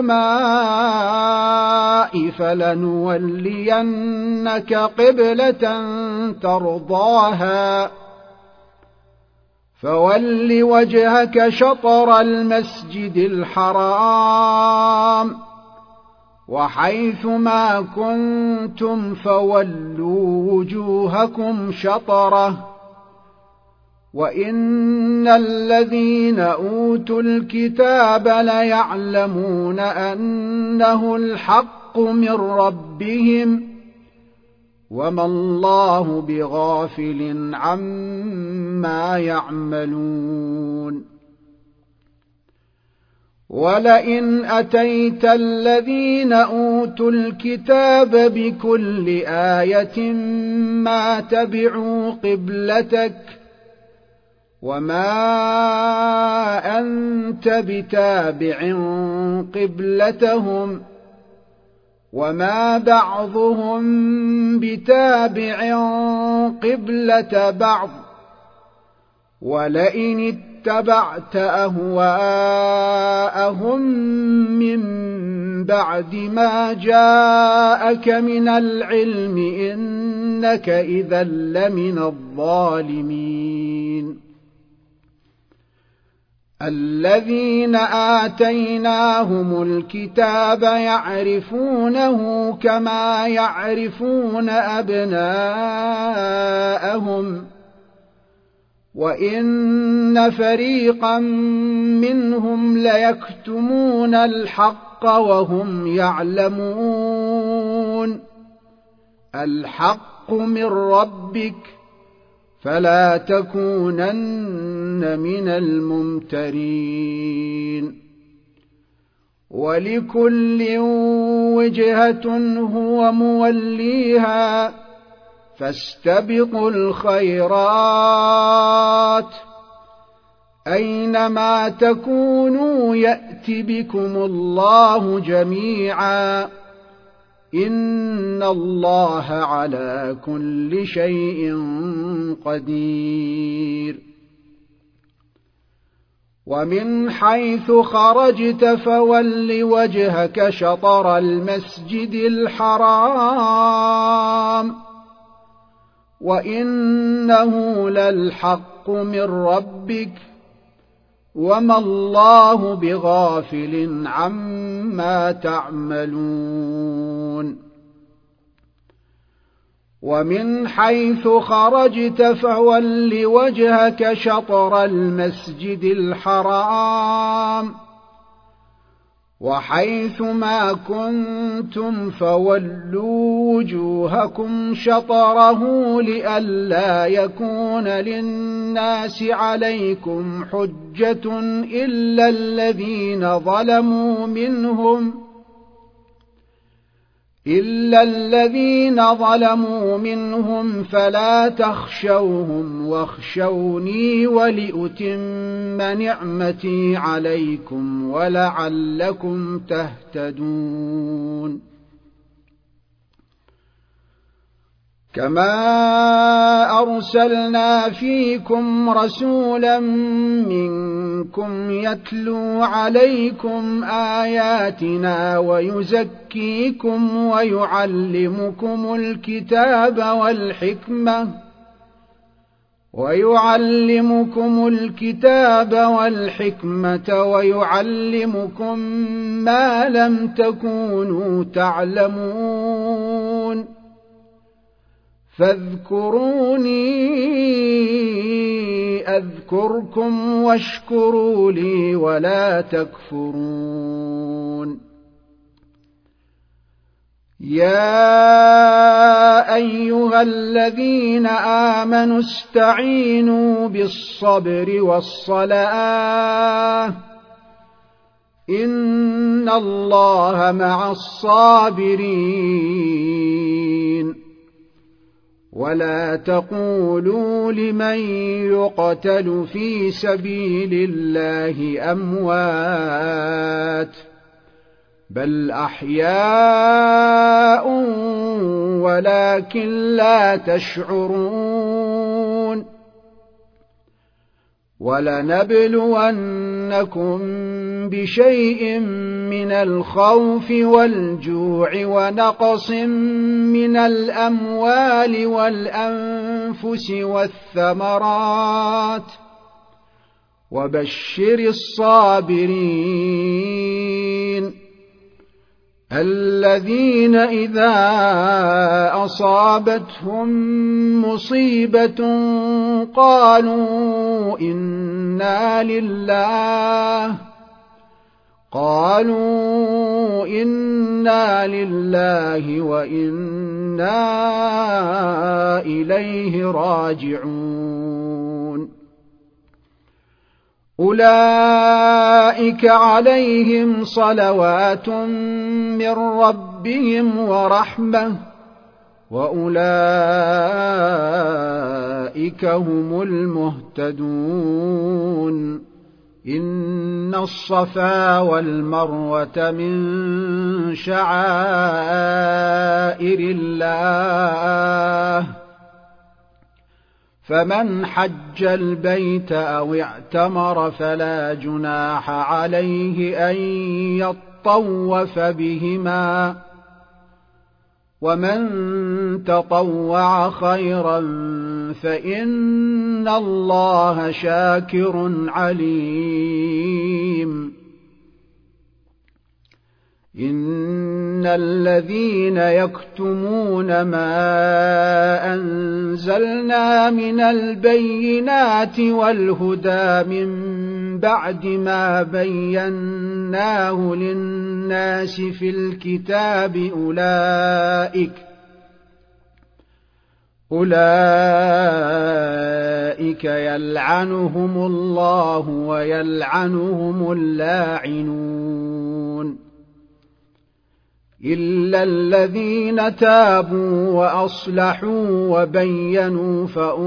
Speaker 1: السماء فلنولينك قبلة ترضاها فول وجهك شطر المسجد الحرام وحيث ما كنتم فولوا وجوهكم شطره وإن الذين أوتوا الكتاب ليعلمون أنه الحق من ربهم وما الله بغافل عما يعملون ولئن أتيت الذين أوتوا الكتاب بكل آية ما تبعوا قبلتك وما أنت بتابع قبلتهم وما بعضهم بتابع قبلة بعض ولئن اتبعت أهواءهم من بعد ما جاءك من العلم إنك إذا لمن الظالمين الذين آتيناهم الكتاب يعرفونه كما يعرفون أبناءهم وإن فريقا منهم ليكتمون الحق وهم يعلمون الحق من ربك فلا تكونن من الممترين ولكل وجهة هو موليها فاستبقوا الخيرات أينما تكونوا يأت بكم الله جميعا إن الله على كل شيء قدير ومن حيث خرجت فول وجهك شطر المسجد الحرام وإنه للحق من ربك وما الله بغافل عما تعملون ومن حيث خرجت فول وجهك شطر المسجد الحرام وحيث ما كنتم فولوا وجوهكم شطره لئلا يكون للناس عليكم حجة إلا الذين ظلموا منهم إلا الذين ظلموا منهم فلا تخشوهم واخشوني ولأتم نعمتي عليكم ولعلكم تهتدون كما أرسلنا فيكم رسولا منكم يتلو عليكم آياتنا ويزكيكم ويعلمكم الكتاب والحكمة ويعلمكم الكتاب والحكمة ويعلمكم ما لم تكونوا تعلمون فاذكروني أذكركم واشكروا لي ولا تكفرون. يا أيها الذين آمنوا استعينوا بالصبر والصلاة إن الله مع الصابرين. ولا تقولوا لمن يقتل في سبيل الله أموات بل أحياء ولكن لا تشعرون. ولنبلونكم بشيء من الخوف والجوع ونقص من الأموال والأنفس والثمرات وبشر الصابرين الذين إذا أصابتهم مصيبة قالوا إنا لله قالوا إنا لله وإنا إليه راجعون. أولئك عليهم صلوات من ربهم ورحمة وأولئك هم المهتدون. إن الصفا والمروة من شعائر الله فمن حج البيت أو اعتمر فلا جناح عليه أن يطوف بهما ومن تطوع خيرا فإن الله شاكر عليم. إن الذين يكتمون ما أنزلنا من البينات والهدى من بعد ما بيناه للناس في الكتاب أولئك أولئك يلعنهم الله ويلعنهم اللاعنون إلا الذين تابوا وأصلحوا وبينوا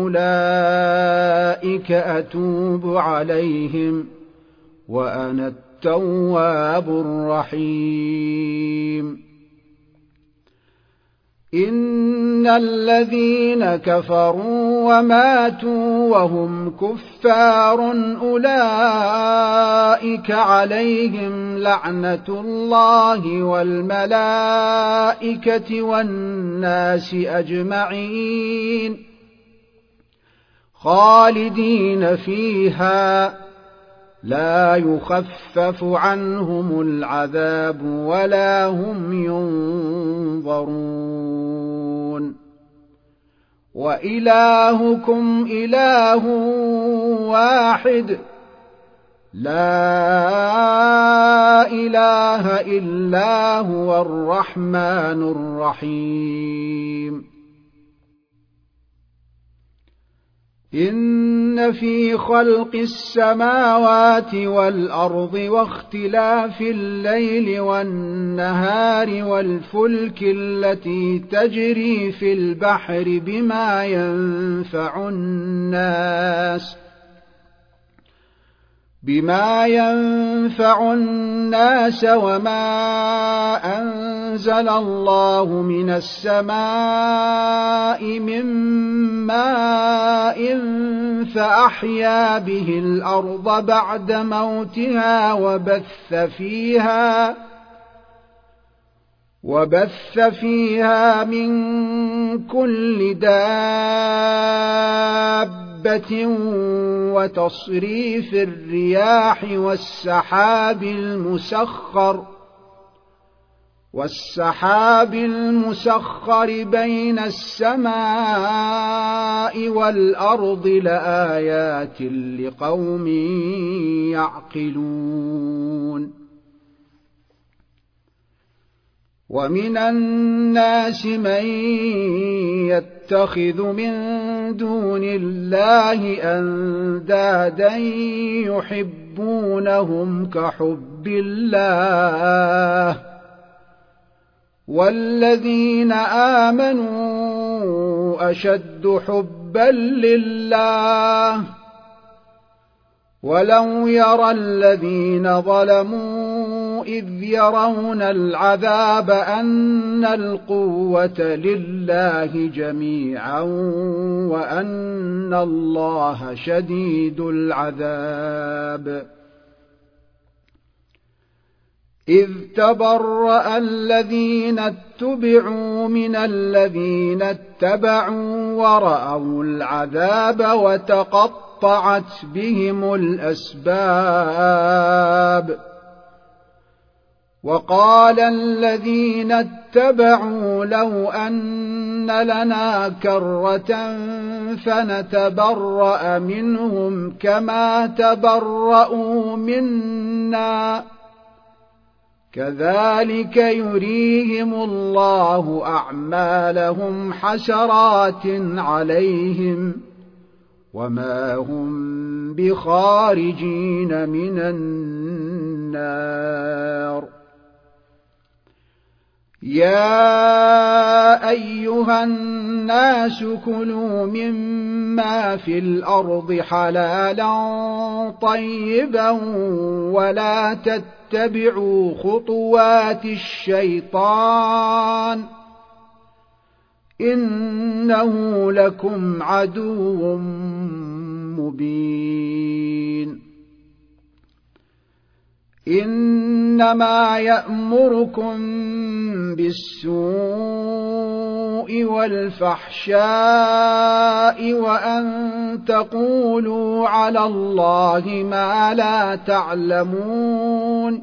Speaker 1: فأولئك أتوب عليهم وأنا التواب الرحيم. إن الذين كفروا وماتوا وهم كفار أولئك عليهم لعنة الله والملائكة والناس أجمعين خالدين فيها لا يخفف عنهم العذاب ولا هم ينظرون. وإلهكم إله واحد لا إله إلا هو الرحمن الرحيم. إن في خلق السماوات والأرض واختلاف الليل والنهار والفلك التي تجري في البحر بما ينفع الناس بما ينفع الناس وما أنزل الله من السماء من ماء فأحيا به الأرض بعد موتها وبث فيها وبث فيها من كل دابة وتصريف الرياح والسحاب المسخر والسحاب المسخر بين السماء والأرض لآيات لقوم يعقلون ومن الناس من يتخذ من دون الله أندادا يحبونهم كحب الله والذين آمنوا أشد حبا لله ولو يرى الذين ظلموا إذ يرون العذاب أن القوة لله جميعا وأن الله شديد العذاب إذ تبرأ الذين اتبعوا من الذين اتبعوا ورأوا العذاب وتقطعت بهم الأسباب وقال الذين اتبعوا لو أن لنا كرة فنتبرأ منهم كما تبرأوا منا كذلك يريهم الله أعمالهم حسرات عليهم وما هم بخارجين من النار يا أيها الناس كلوا مما في الأرض حلالا طيبا ولا تتبعوا خطوات الشيطان إنه لكم عدو مبين إنما يأمركم بالسوء والفحشاء وأن تقولوا على الله ما لا تعلمون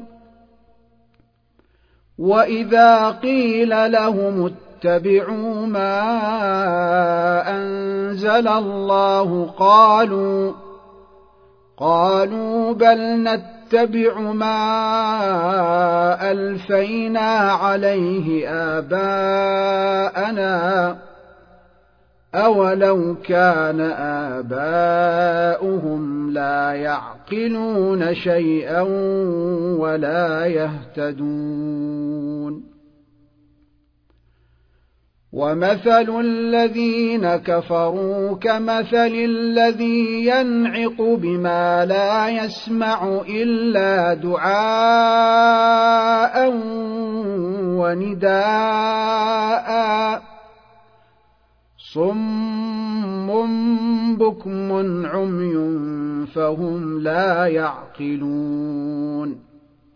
Speaker 1: وإذا قيل لهم اتبعوا ما أنزل الله قالوا قالوا بل نتبع ما ألفينا عليه آباءنا أولو كان آباؤهم لا يعقلون شيئا ولا يهتدون ومثل الذين كفروا كمثل الذي ينعق بما لا يسمع إلا دعاء ونداء صم بكم عمي فهم لا يعقلون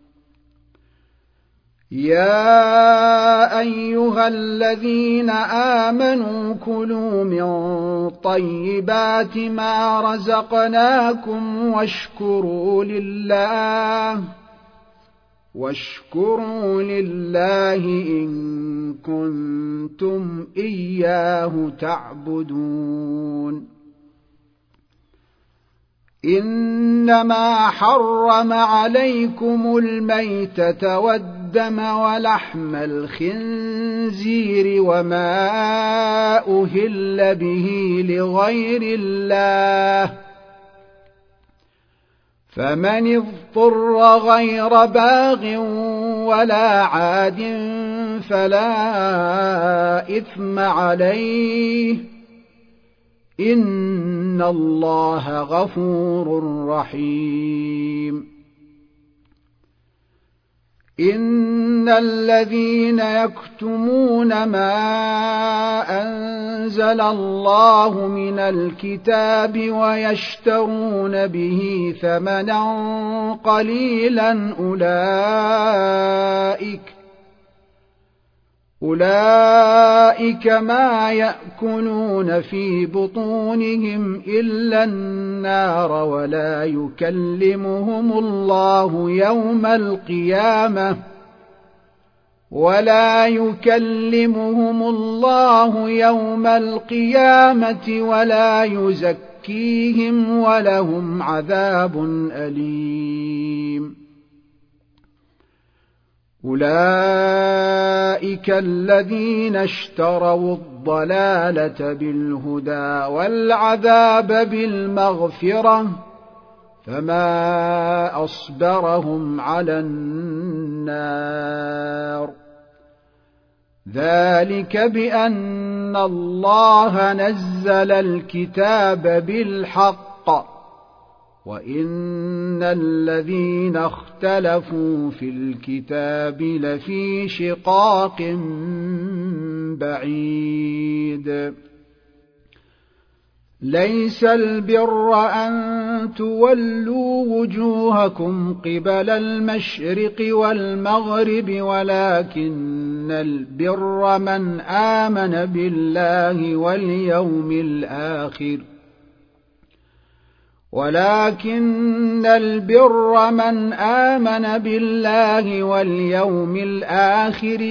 Speaker 1: يا أيها الذين آمنوا كلوا من طيبات ما رزقناكم واشكروا لله واشكروا لله إن كنتم إياه تعبدون إنما حرم عليكم الميتة والدم ولحم الخنزير وما أهل به لغير الله فمن اضطر غير باغ ولا عاد فلا إثم عليه إن الله غفور رحيم إن الذين يكتمون ما أنزل الله من الكتاب ويشترون به ثمنا قليلا أولئك أولئك ما يأكلون في بطونهم إلا النار ولا يكلمهم الله يوم القيامة ولا يكلمهم الله يوم القيامة ولا يزكيهم ولهم عذاب أليم. أولئك الذين اشتروا الضلالة بالهدى والعذاب بالمغفرة فما أصبرهم على النار. ذلك بأن الله نزل الكتاب بالحق وإن الذين اختلفوا في الكتاب لفي شقاق بعيد. ليس البر أن تولوا وجوهكم قبل المشرق والمغرب ولكن البر من آمن بالله واليوم الآخر ولكن البر من آمن بالله واليوم الآخر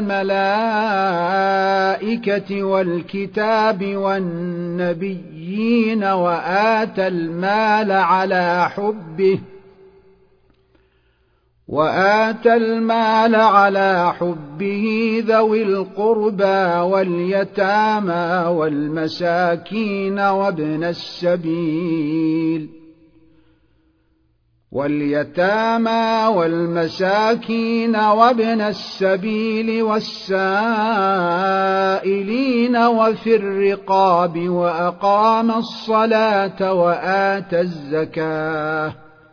Speaker 1: والملائكة والكتاب والنبيين وآتى المال على حبه وآتى المال على حبه ذوي القربى واليتامى والمساكين وابن السبيل واليتامى والمساكين وابن السبيل والسائلين وفي الرقاب وأقام الصلاة وآتى الزكاة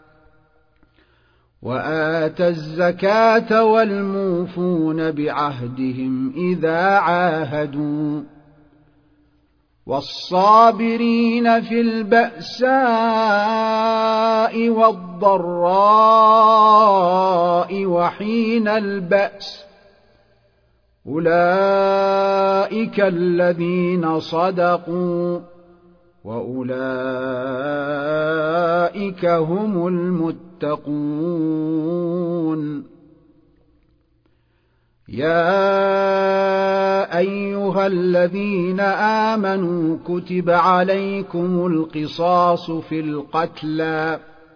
Speaker 1: وآتى الزكاة والموفون بعهدهم إذا عاهدوا والصابرين في البأساء والضراء وحين البأس أولئك الذين صدقوا وأولئك هم المتقون. يا أيها الذين آمنوا كتب عليكم القصاص في القتلى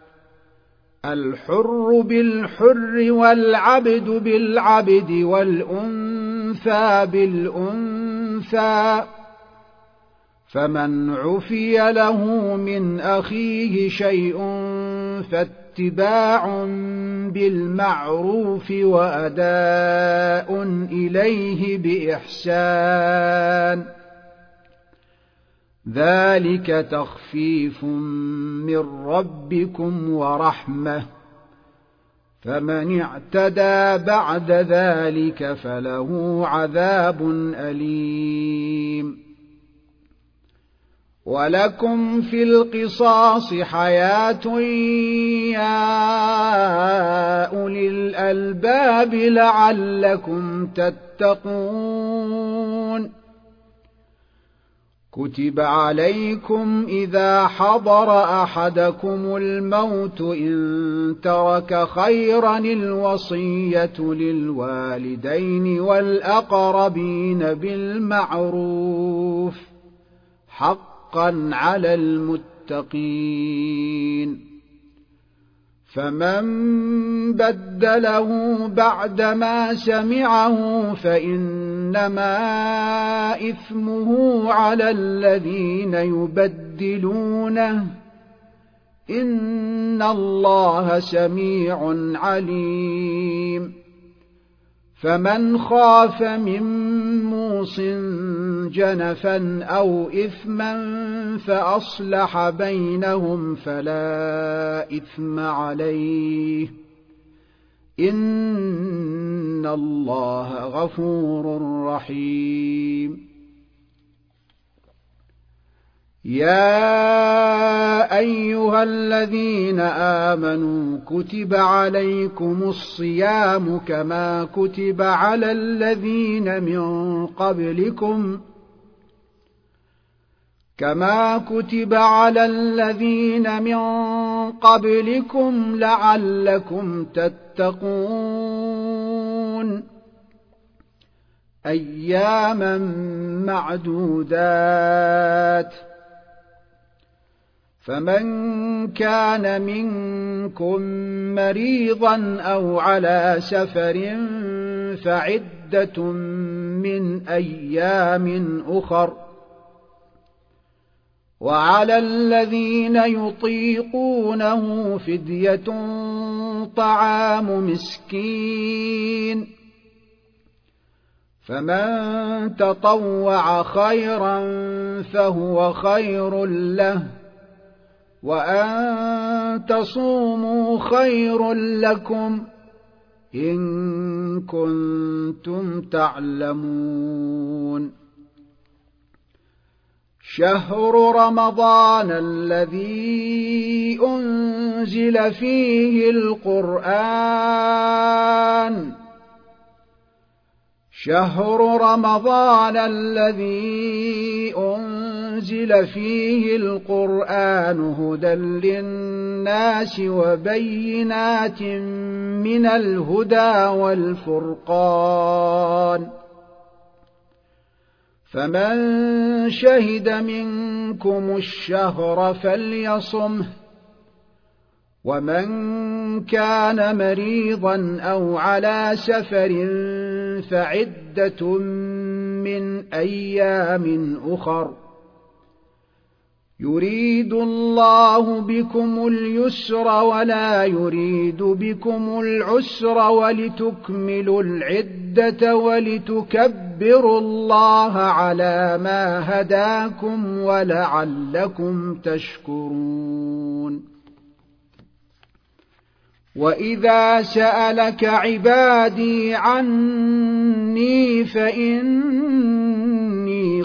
Speaker 1: الحر بالحر والعبد بالعبد والأنثى بالأنثى فمن عفي له من أخيه شيء فاتباع بالمعروف وأداء إليه بإحسان ذلك تخفيف من ربكم ورحمة فمن اعتدى بعد ذلك فله عذاب أليم. ولكم في القصاص حياة يا أولي الألباب لعلكم تتقون. كتب عليكم إذا حضر أحدكم الموت إن ترك خيرا الوصية للوالدين والأقربين بالمعروف حقا على المتقين. فمن بدله بعدما سمعه فإنما إثمه على الذين يبدلونه إن الله سميع عليم. فمن خاف من موص جنفا أو إثما فأصلح بينهم فلا إثم عليه إن الله غفور رحيم. يا أيها الذين آمنوا كتب عليكم الصيام كما كتب على الذين من قبلكم كما كتب على الذين من قبلكم لعلكم تتقون. أياما معدودات. فمن كان منكم مريضا أو على سفر فعدة من أيام أخر. وعلى الذين يطيقونه فدية طعام مسكين، فمن تطوع خيرا فهو خير له، وأن تصوموا خير لكم إن كنتم تعلمون. شهر رمضان الذي أنزل فيه القرآن شهر رمضان الذي أنزل فيه القرآن هدى للناس وبينات من الهدى والفرقان. فمن شهد منكم الشهر فليصمه، ومن كان مريضا أو على سفر فعدة من أيام أخر. يريد الله بكم اليسر ولا يريد بكم العسر ولتكملوا العدة ولتكبروا الله على ما هداكم ولعلكم تشكرون. وإذا سألك عبادي عني فإني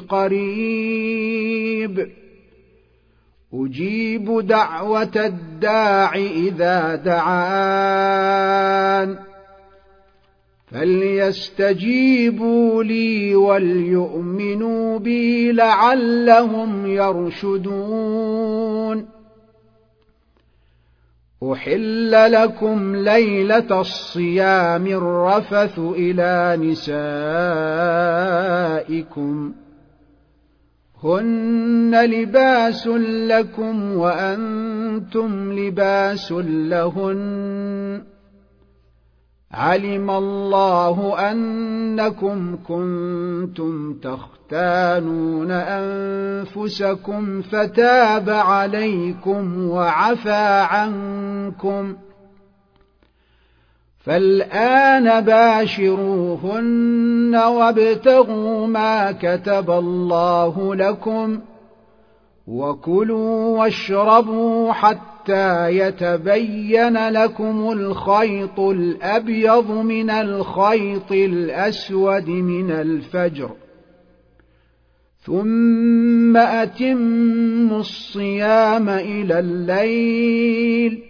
Speaker 1: قريب أجيب دعوة الداع إذا دعان، فليستجيبوا لي وليؤمنوا بي لعلهم يرشدون. أحل لكم ليلة الصيام الرفث إلى نسائكم هن لباس لكم وأنتم لباس لهن. علم الله أنكم كنتم تختانون أنفسكم فتاب عليكم وعفى عنكم، فالآن باشروهن وابتغوا ما كتب الله لكم، وكلوا واشربوا حتى يتبين لكم الخيط الأبيض من الخيط الأسود من الفجر، ثم أتموا الصيام إلى الليل.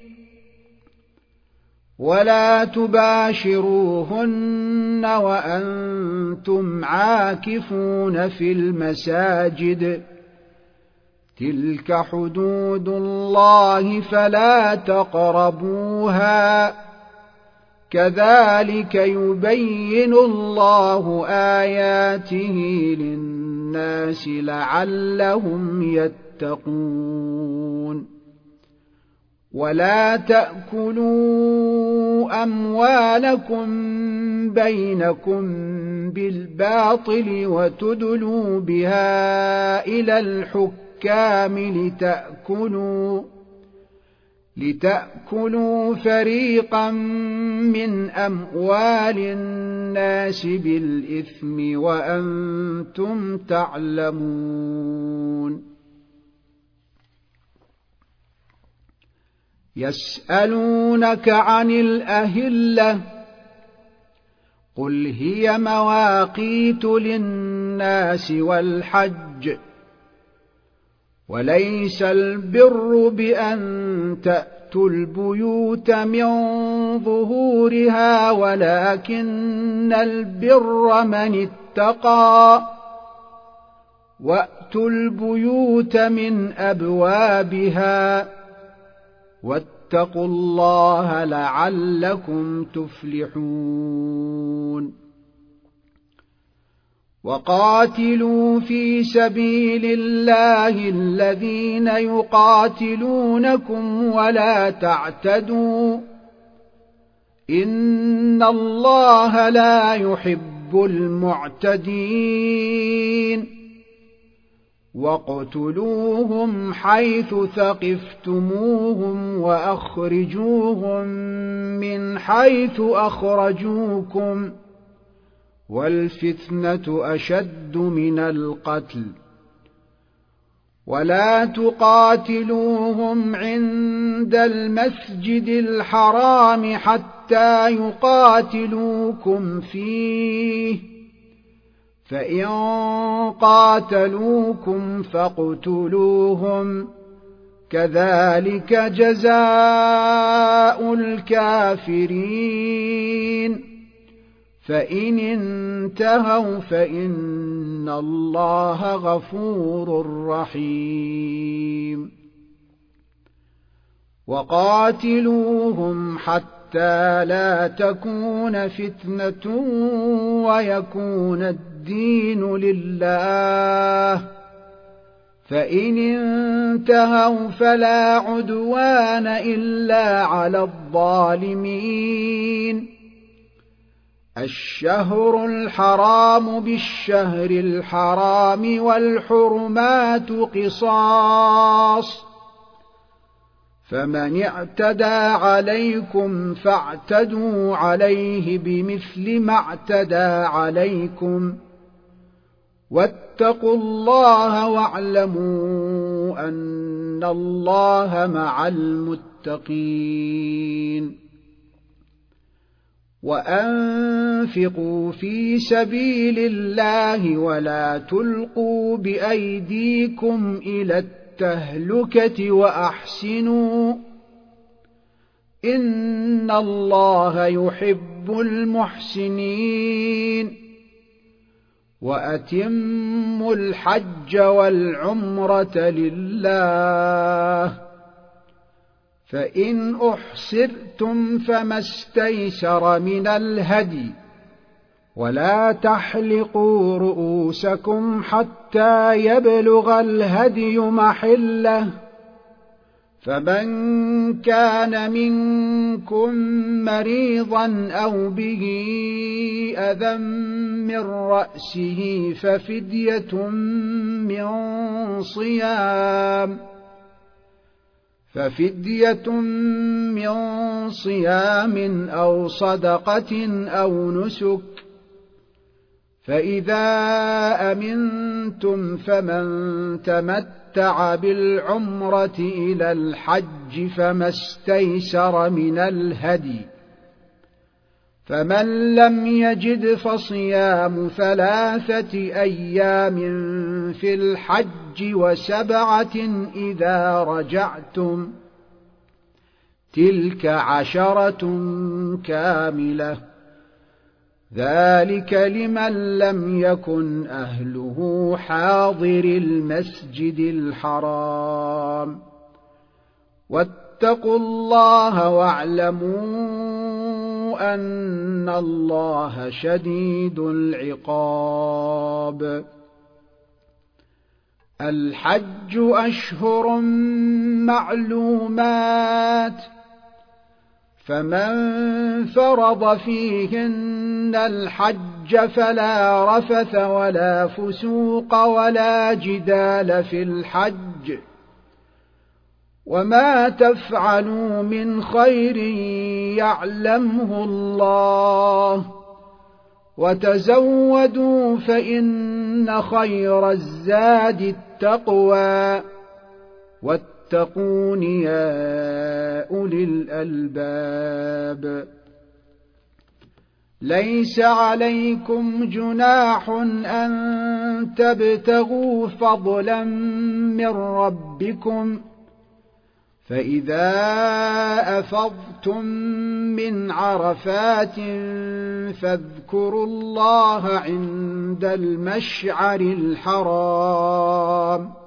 Speaker 1: ولا تباشروهن وأنتم عاكفون في المساجد، تلك حدود الله فلا تقربوها، كذلك يبين الله آياته للناس لعلهم يتقون. ولا تأكلوا أموالكم بينكم بالباطل وتدلوا بها إلى الحكام لتأكلوا لتأكلوا فريقا من أموال الناس بالإثم وأنتم تعلمون. يسألونك عن الأهلة قل هي مواقيت للناس والحج، وليس البر بأن تأتوا البيوت من ظهورها ولكن البر من اتقى، وأتوا البيوت من أبوابها واتقوا الله لعلكم تفلحون. وقاتلوا في سبيل الله الذين يقاتلونكم ولا تعتدوا إن الله لا يحب المعتدين واقتلوهم حيث ثقفتموهم وأخرجوهم من حيث أخرجوكم والفتنة أشد من القتل ولا تقاتلوهم عند المسجد الحرام حتى يقاتلوكم فيه فإن قاتلوكم فاقتلوهم كذلك جزاء الكافرين فإن انتهوا فإن الله غفور رحيم وقاتلوهم حتى لا تكون فتنة ويكون الدين لله فإن انتهوا فلا عدوان إلا على الظالمين الشهر الحرام بالشهر الحرام والحرمات قصاص فمن اعتدى عليكم فاعتدوا عليه بمثل ما اعتدى عليكم واتقوا الله واعلموا أن الله مع المتقين وأنفقوا في سبيل الله ولا تلقوا بأيديكم إلى التهلكة وأحسنوا إن الله يحب المحسنين وأتموا الحج والعمرة لله فإن أحصرتم فما استيسر من الهدي ولا تحلقوا رؤوسكم حتى يبلغ الهدي محله فمن كان منكم مريضا أو به أذى من رأسه ففدية من صيام ففدية من صيام أو صدقة أو نسك فإذا أمنتم فمن تمتع بالعمرة إلى الحج فما استيسر من الهدي فمن لم يجد فصيام ثلاثة أيام في الحج وسبعة إذا رجعتم تلك عشرة كاملة ذلك لمن لم يكن أهله حاضر المسجد الحرام واتقوا الله واعلموا أن الله شديد العقاب الحج أشهر معلومات فمن فرض فيهن الحج فلا رفث ولا فسوق ولا جدال في الحج وما تفعلوا من خير يعلمه الله وتزودوا فإن خير الزاد التقوى واتقون يا أولي الألباب ليس عليكم جناح أن تبتغوا فضلا من ربكم فإذا أفضتم من عرفات فاذكروا الله عند المشعر الحرام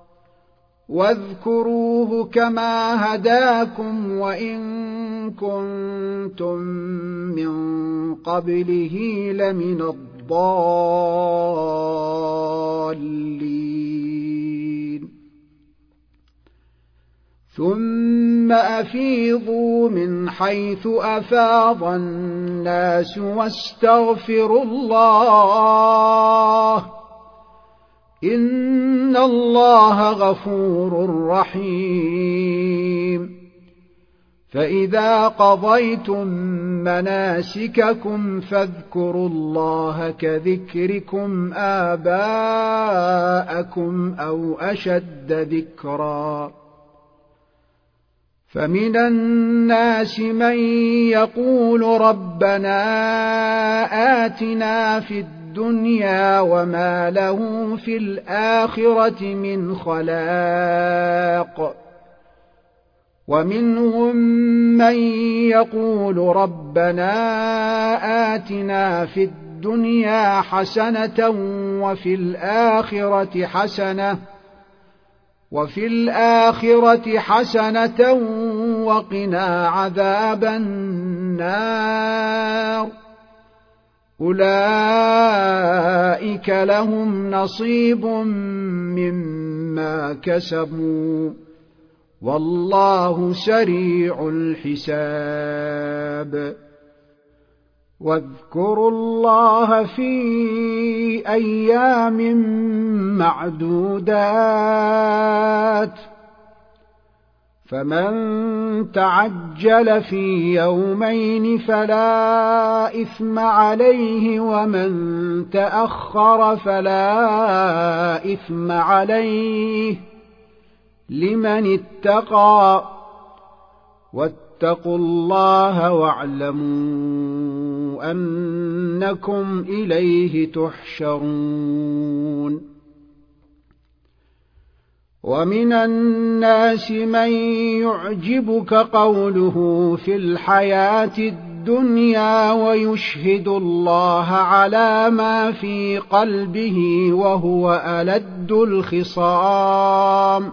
Speaker 1: واذكروه كما هداكم وإن كنتم من قبله لمن الضالين ثم أفيضوا من حيث أفاض الناس واستغفروا الله إن الله غفور رحيم فإذا قضيتم مناسككم فاذكروا الله كذكركم آباءكم أو أشد ذكرا فمن الناس من يقول ربنا آتنا في الدنيا وما له في الآخرة من خلاق ومنهم من يقول ربنا آتنا في الدنيا حسنة وفي الآخرة حسنة وفي الآخرة حسنة وقنا عذاب النار أولئك لهم نصيب مما كسبوا والله سريع الحساب واذكروا الله في أيام معدودات فمن تعجل في يومين فلا إثم عليه ومن تأخر فلا إثم عليه لمن اتقى واتقوا الله واعلموا أنكم إليه تحشرون ومن الناس من يعجبك قوله في الحياة الدنيا ويشهد الله على ما في قلبه وهو ألد الخصام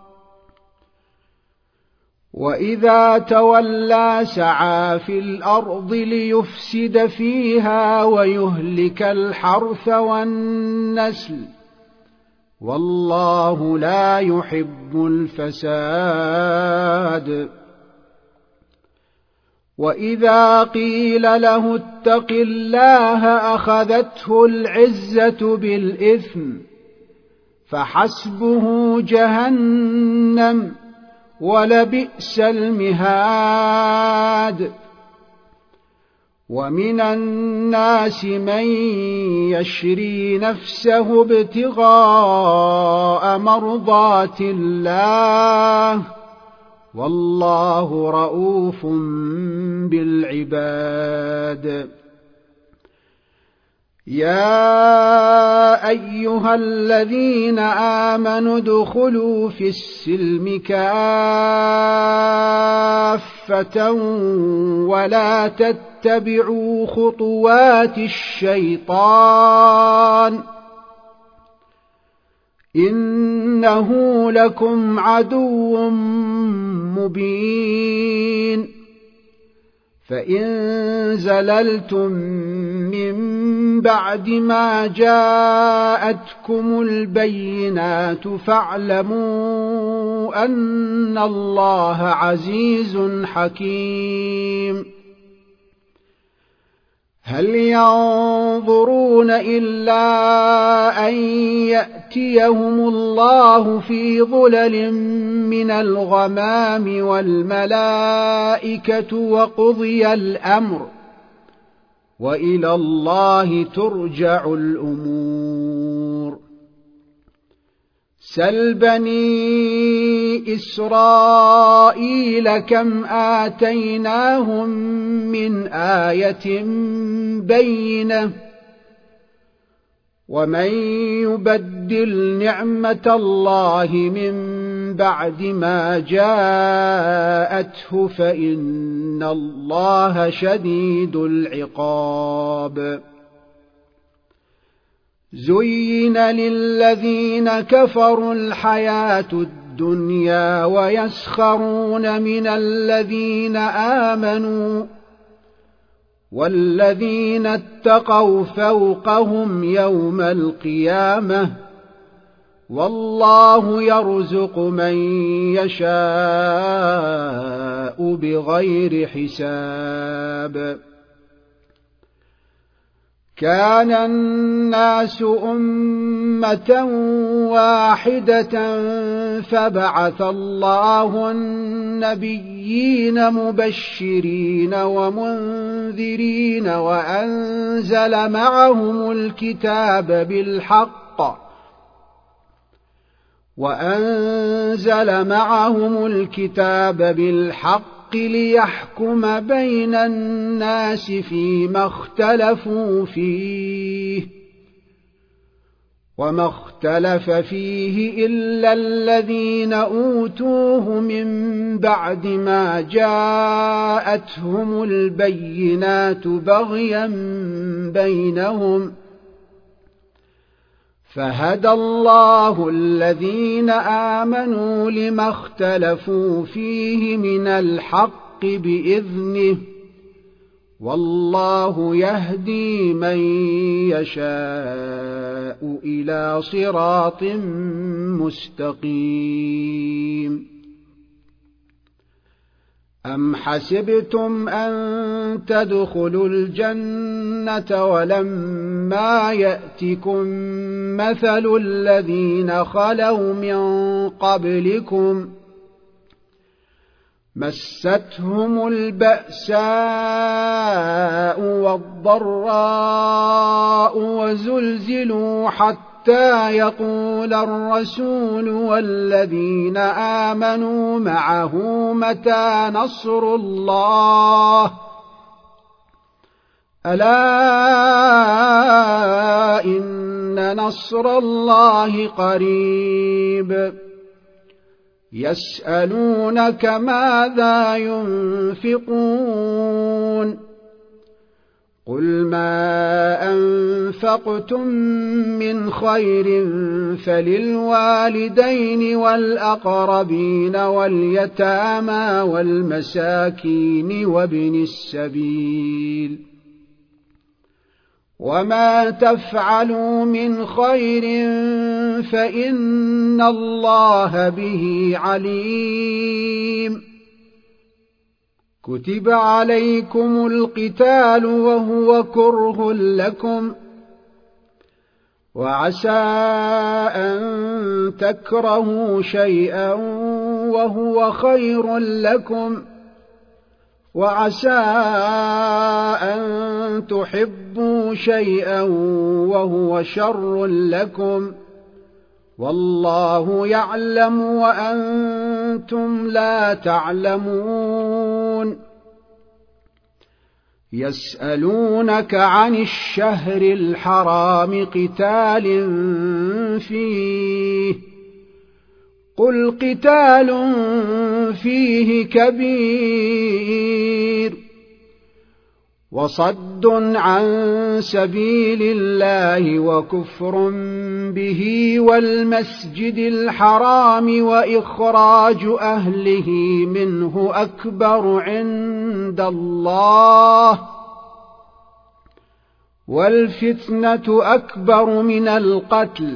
Speaker 1: وإذا تولى سعى في الأرض ليفسد فيها ويهلك الحرث والنسل والله لا يحب الفساد وإذا قيل له اتق الله أخذته العزة بالإثم فحسبه جهنم ولبئس المهاد ومن الناس من يشري نفسه ابتغاء مرضات الله والله رؤوف بالعباد يا أيها الذين آمنوا ادخلوا في السلم كافة ولا تتبعوا خطوات الشيطان إنه لكم عدو مبين فإن زللتم من بعد ما جاءتكم البينات فاعلموا أن الله عزيز حكيم هل ينظرون إلا أن يأتيهم الله في ظلل من الغمام والملائكة وقضي الأمر وإلى الله ترجع الأمور سل بني إسرائيل كم آتيناهم من آية بينة ومن يبدل نعمة الله من بعد ما جاءته فإن الله شديد العقاب زين للذين كفروا الحياة الدنيا ويسخرون من الذين آمنوا والذين اتقوا فوقهم يوم القيامة والله يرزق من يشاء بغير حساب. كان الناس أمة واحدة فبعث الله النبيين مبشرين ومنذرين وأنزل معهم الكتاب بالحق وأنزل معهم الكتاب بالحق ليحكم بين الناس فيما اختلفوا فيه وما اختلف فيه إلا الذين أوتوه من بعد ما جاءتهم البينات بغيا بينهم فهدى الله الذين آمنوا لما اختلفوا فيه من الحق بإذنه والله يهدي من يشاء إلى صراط مستقيم. أم حسبتم أن تدخلوا الجنة ولما يأتكم مثل الذين خلوا من قبلكم مستهم البأساء والضراء وزلزلوا حتى يقول الرسول والذين آمنوا معه متى نصر الله ألا إن نصر الله قريب. يسألونك ماذا ينفقون قل ما أنفقتم من خير فللوالدين والأقربين واليتامى والمساكين وابن السبيل وما تفعلوا من خير فإن الله به عليم. كتب عليكم القتال وهو كره لكم وعسى أن تكرهوا شيئا وهو خير لكم وعسى أن تحبوا شيئا وهو شر لكم والله يعلم وأنتم لا تعلمون. يسألونك عن الشهر الحرام قتال فيه قل قتال فيه كبير وصد عن سبيل الله وكفر به والمسجد الحرام وإخراج أهله منه أكبر عند الله والفتنة أكبر من القتل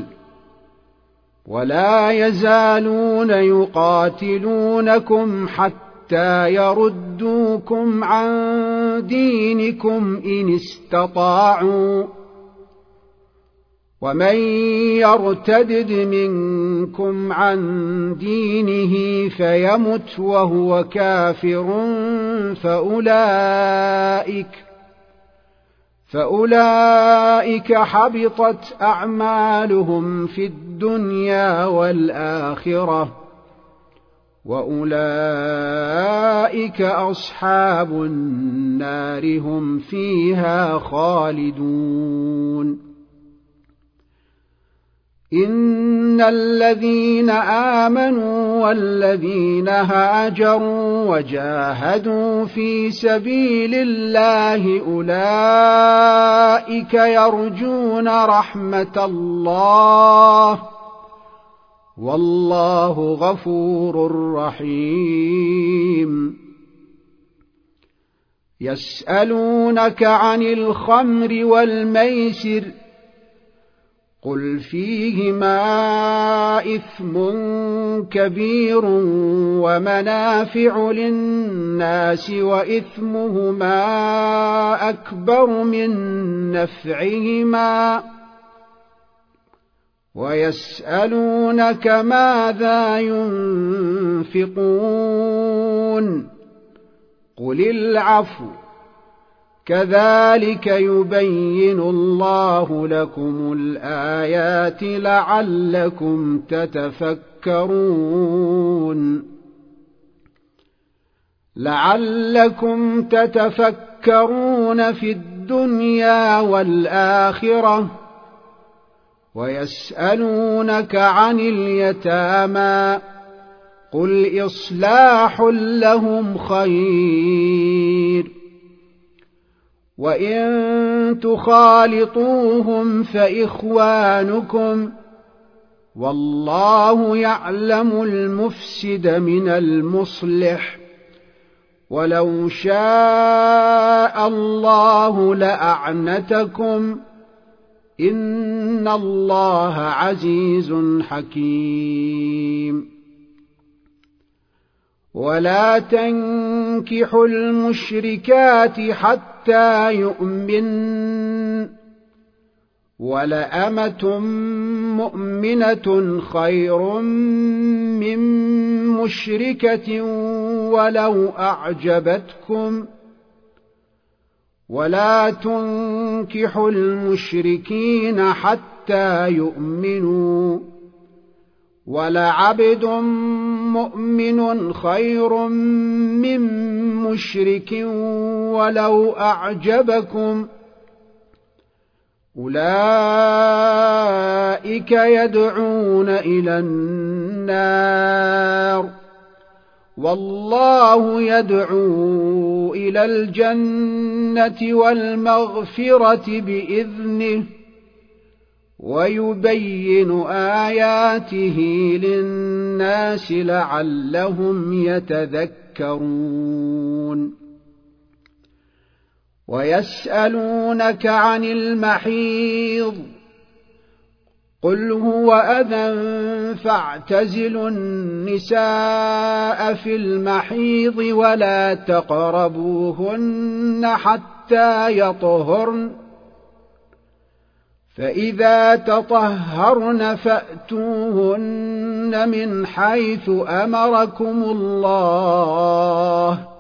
Speaker 1: ولا يزالون يقاتلونكم حتى يردوكم عن دينكم إن استطاعوا ومن يرتدد منكم عن دينه فيمت وهو كافر فأولئك فأولئك حبطت أعمالهم في الدنيا والآخرة وأولئك أصحاب النار هم فيها خالدون. إن الذين آمنوا والذين هاجروا وجاهدوا في سبيل الله أولئك يرجون رحمة الله والله غفور رحيم. يسألونك عن الخمر والميسر قل فيهما إثم كبير ومنافع للناس وإثمهما أكبر من نفعهما ويسألونك ماذا ينفقون قل العفو كذلك يبين الله لكم الآيات لعلكم تتفكرون لعلكم تتفكرون في الدنيا والآخرة ويسألونك عن اليتامى قل إصلاح لهم خير وإن تخالطوهم فإخوانكم والله يعلم المفسد من المصلح ولو شاء الله لأعنتكم إن الله عزيز حكيم ولا تنكحوا المشركات حتى يؤمن ولأمة مؤمنة خير من مشركة ولو أعجبتكم ولا تنكحوا المشركين حتى يؤمنوا ولعبد مؤمن خير من مشرك ولو أعجبكم أولئك يدعون إلى النار والله يدعو إلى الجنة والمغفرة بإذنه ويبين آياته للناس لعلهم يتذكرون ويسألونك عن المحيض قل هو أذى فاعتزلوا النساء في المحيض ولا تقربوهن حتى يطهرن فإذا تطهرن فأتوهن من حيث أمركم الله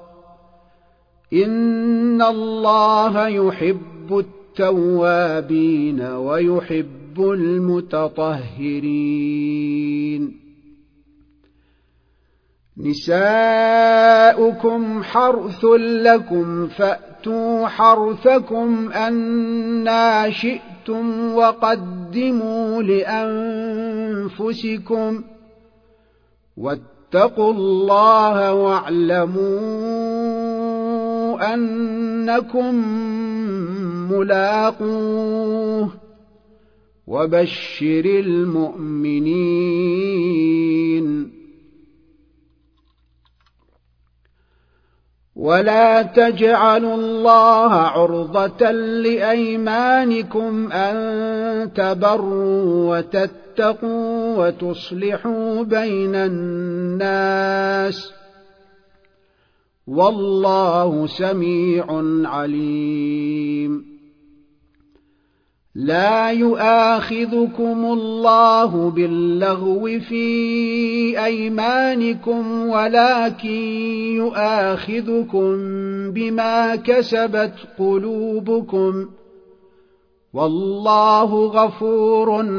Speaker 1: إن الله يحب التوابين ويحب المتطهرين نساؤكم حرث لكم فأتوا حرثكم أنى شئتم وقدموا لأنفسكم واتقوا الله واعلموا أنكم ملاقوه وبشر المؤمنين ولا تجعلوا الله عرضة لأيمانكم أن تبروا وتتقوا وتصلحوا بين الناس والله سميع عليم لا يؤاخذكم الله باللغو في أيمانكم ولكن يؤاخذكم بما كسبت قلوبكم والله غفور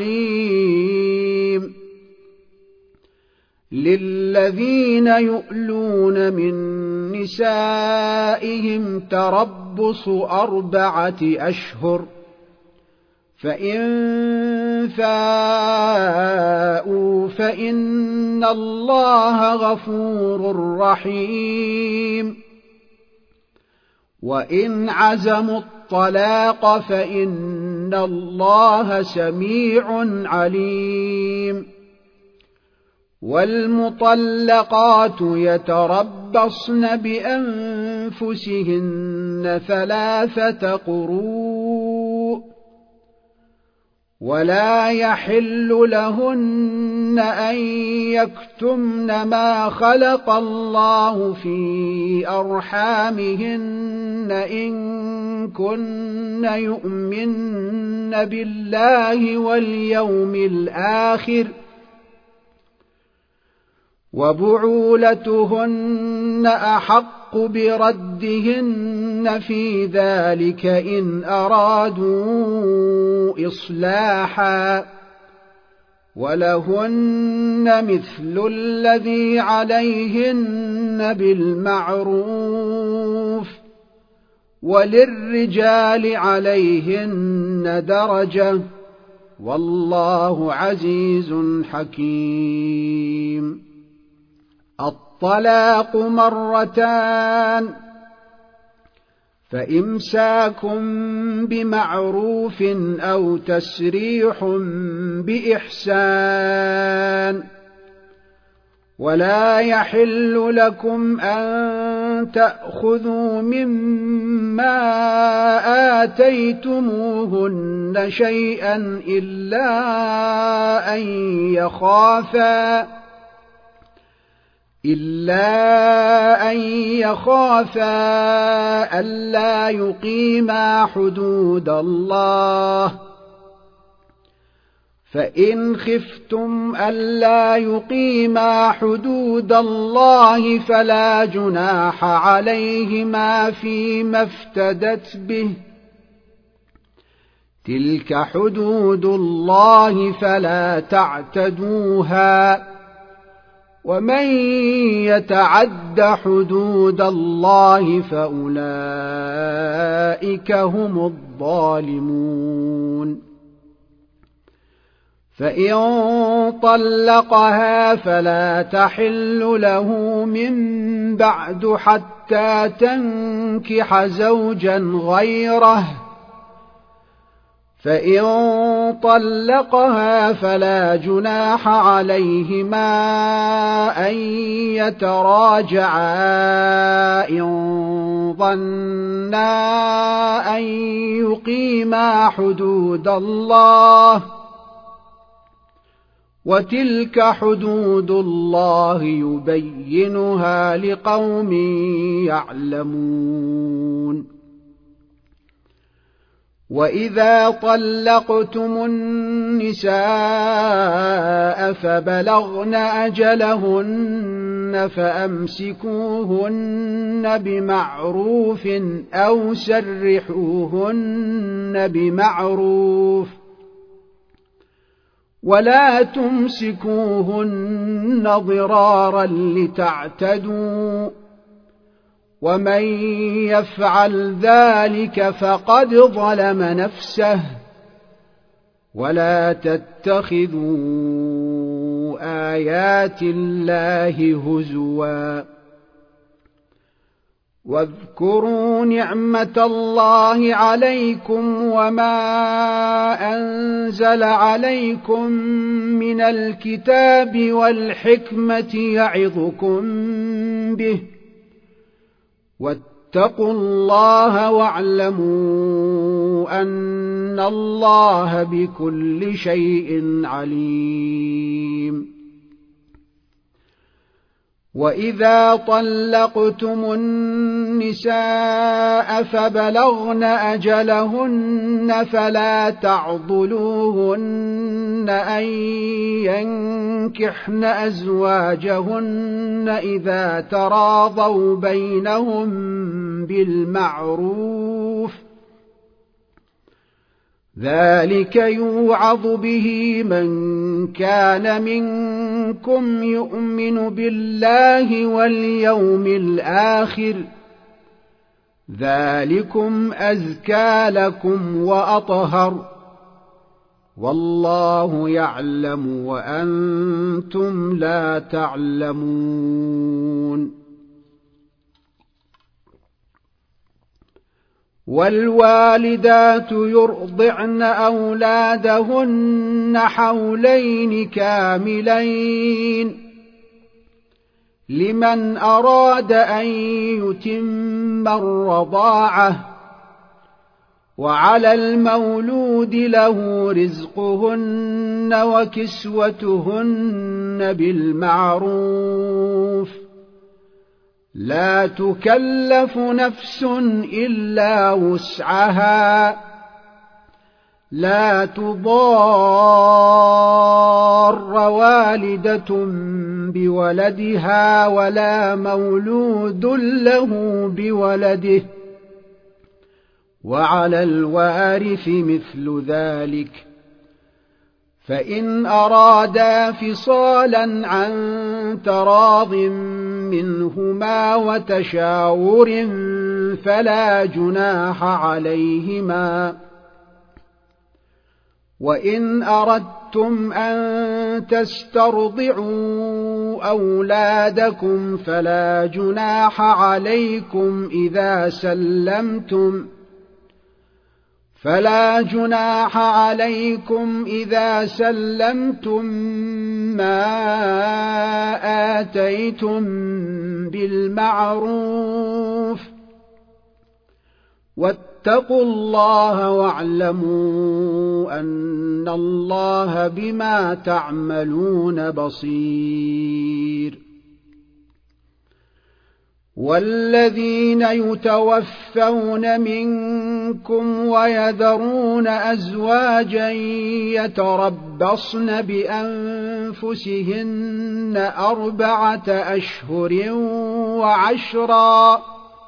Speaker 1: حليم للذين يؤلون من نسائهم تربص أربعة أشهر فإن فاءوا فإن الله غفور رحيم وإن عزموا الطلاق فإن الله سميع عليم والمطلقات يتربصن بأنفسهن أنفسهن ثلاثة قروء ولا يحل لهن أن يكتمن ما خلق الله في أرحامهن إن كن يؤمن بالله واليوم الآخر وبعولتهن أحق بردهن في ذلك إن أرادوا إصلاحا ولهن مثل الذي عليهن بالمعروف وللرجال عليهن درجة والله عزيز حكيم. الطلاق مرتان فإمساك بمعروف أو تسريح بإحسان ولا يحل لكم أن تأخذوا مما آتيتموهن شيئا إلا أن يخافا إلا أن يخافا ألا يقيما حدود الله فإن خفتم ألا يقيما حدود الله فلا جناح عليهما فيما افتدت به تلك حدود الله فلا تعتدوها ومن يتعد حدود الله فأولئك هم الظالمون. فإن طلقها فلا تحل له من بعد حتى تنكح زوجا غيره فإن طلقها فلا جناح عليهما أن يتراجعا إن ظنا أن يقيما حدود الله وتلك حدود الله يبينها لقوم يعلمون. وإذا طلقتم النساء فبلغن أجلهن فأمسكوهن بمعروف أو سرحوهن بمعروف ولا تمسكوهن ضرارا لتعتدوا ومن يفعل ذلك فقد ظلم نفسه ولا تتخذوا آيات الله هزوا واذكروا نعمة الله عليكم وما أنزل عليكم من الكتاب والحكمة يعظكم به واتقوا الله واعلموا أن الله بكل شيء عليم. وإذا طلقتم النساء فبلغن أجلهن فلا تعضلوهن أن ينكحن أزواجهن إذا تراضوا بينهم بالمعروف ذلك يوعظ به من كان منكم يؤمن بالله واليوم الآخر ذلكم أزكى لكم وأطهر والله يعلم وأنتم لا تعلمون. والوالدات يرضعن أولادهن حولين كاملين لمن أراد أن يتم الرضاعة وعلى المولود له رزقهن وكسوتهن بالمعروف لا تكلف نفس إلا وسعها لا تضار والدة بولدها ولا مولود له بولده وعلى الوارث مثل ذلك فإن أرادا فصالا عن تراض منهما وتشاور فلا جناح عليهما وإن أردتم أن تسترضعوا أولادكم فلا جناح عليكم إذا سلمتم فلا جناح عليكم إذا سلمتم ما آتيتم بالمعروف واتقوا الله واعلموا أن الله بما تعملون بصير والذين يتوفون منكم ويذرون أزواجا يتربصن بأنفسهن أربعة أشهر وعشرا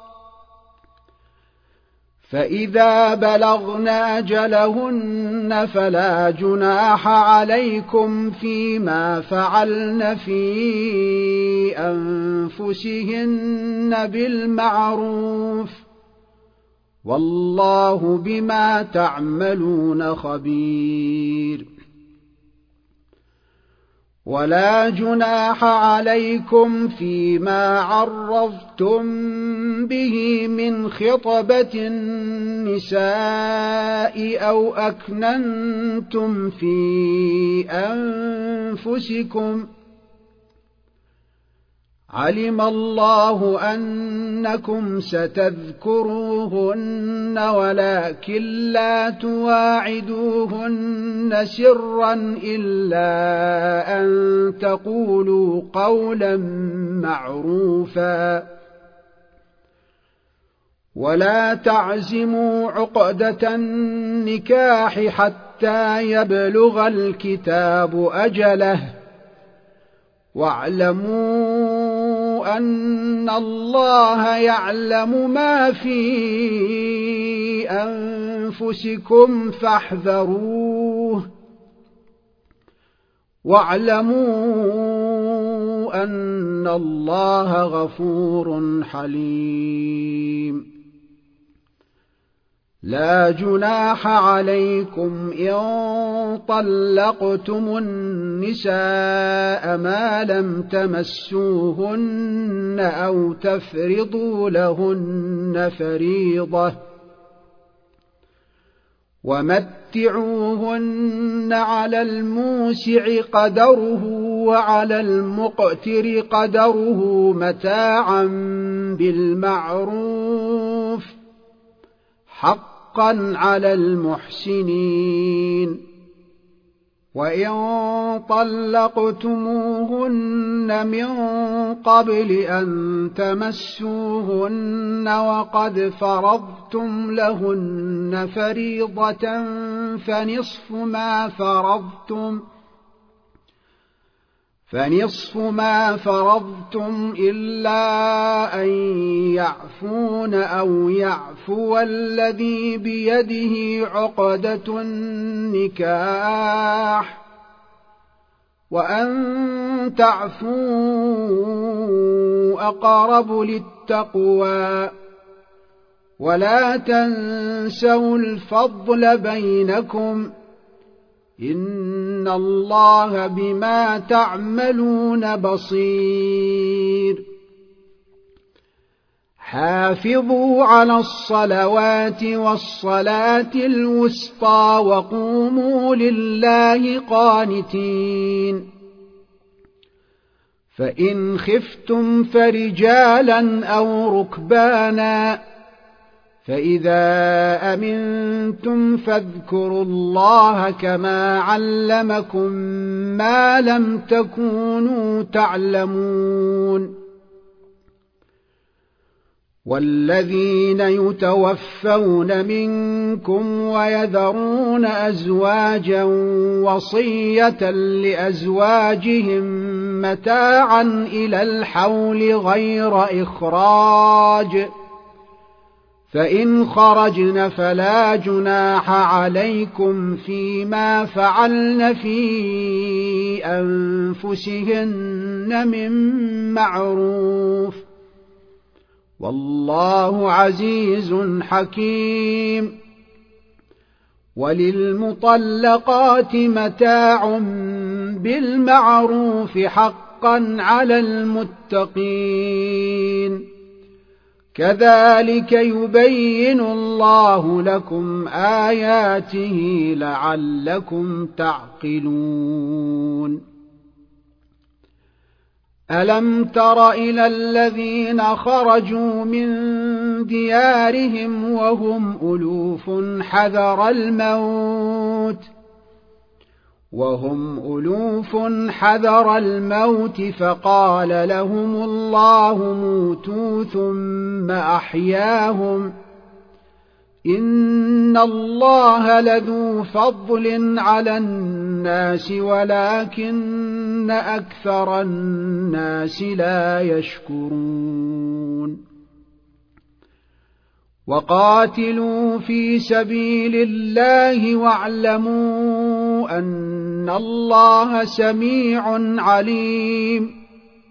Speaker 1: فإذا بلغن أجلهن فلا جناح عليكم فيما فعلن في أنفسهن بالمعروف والله بما تعملون خبير ولا جناح عليكم فيما عرضتم به من خطبة النساء أو أكننتم في أنفسكم علم الله أنكم ستذكروهن ولكن لا تواعدوهن سرا إلا أن تقولوا قولا معروفا ولا تعزموا عقدة النكاح حتى يبلغ الكتاب أجله واعلموا أن الله يعلم ما في أنفسكم فاحذروه واعلموا أن الله غفور حليم لا جناح عليكم إن طلقتم النساء ما لم تمسوهن أو تفرضوا لهن فريضة ومتعوهن على الموسع قدره وعلى المقتر قدره متاعا بالمعروف حقا على المحسنين وإن طلقتموهن من قبل أن تمسوهن وقد فرضتم لهن فريضة فنصف ما فرضتم فنصف ما فرضتم إلا أن يعفون أو يعفو الذي بيده عقدة النكاح وأن تعفوا أقرب للتقوى ولا تنسوا الفضل بينكم إن الله بما تعملون بصير حافظوا على الصلوات والصلاة الوسطى وقوموا لله قانتين فإن خفتم فرجالا أو ركبانا فإذا أمنتم فاذكروا الله كما علمكم ما لم تكونوا تعلمون والذين يتوفون منكم ويذرون أزواجا وصية لأزواجهم متاعا إلى الحول غير إخراج فإن خرجن فلا جناح عليكم فيما فعلن في أنفسهن من معروف والله عزيز حكيم وللمطلقات متاع بالمعروف حقا على المتقين كذلك يبين الله لكم آياته لعلكم تعقلون ألم تر إلى الذين خرجوا من ديارهم وهم ألوف حذر الموت وهم ألوف حذر الموت فقال لهم الله موتوا ثم أحياهم إن الله لذو فضل على الناس ولكن أكثر الناس لا يشكرون وقاتلوا في سبيل الله واعلموا أن الله سميع عليم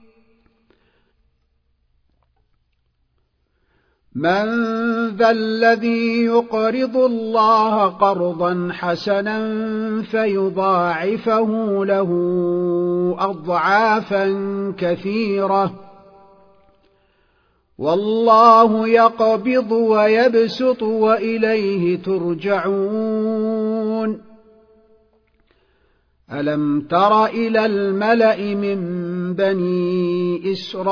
Speaker 1: من ذا الذي يقرض الله قرضا حسنا فيضاعفه له أضعافا كثيرة والله يقبض ويبسط وإليه ترجعون ألم تر إلى الملأ من بني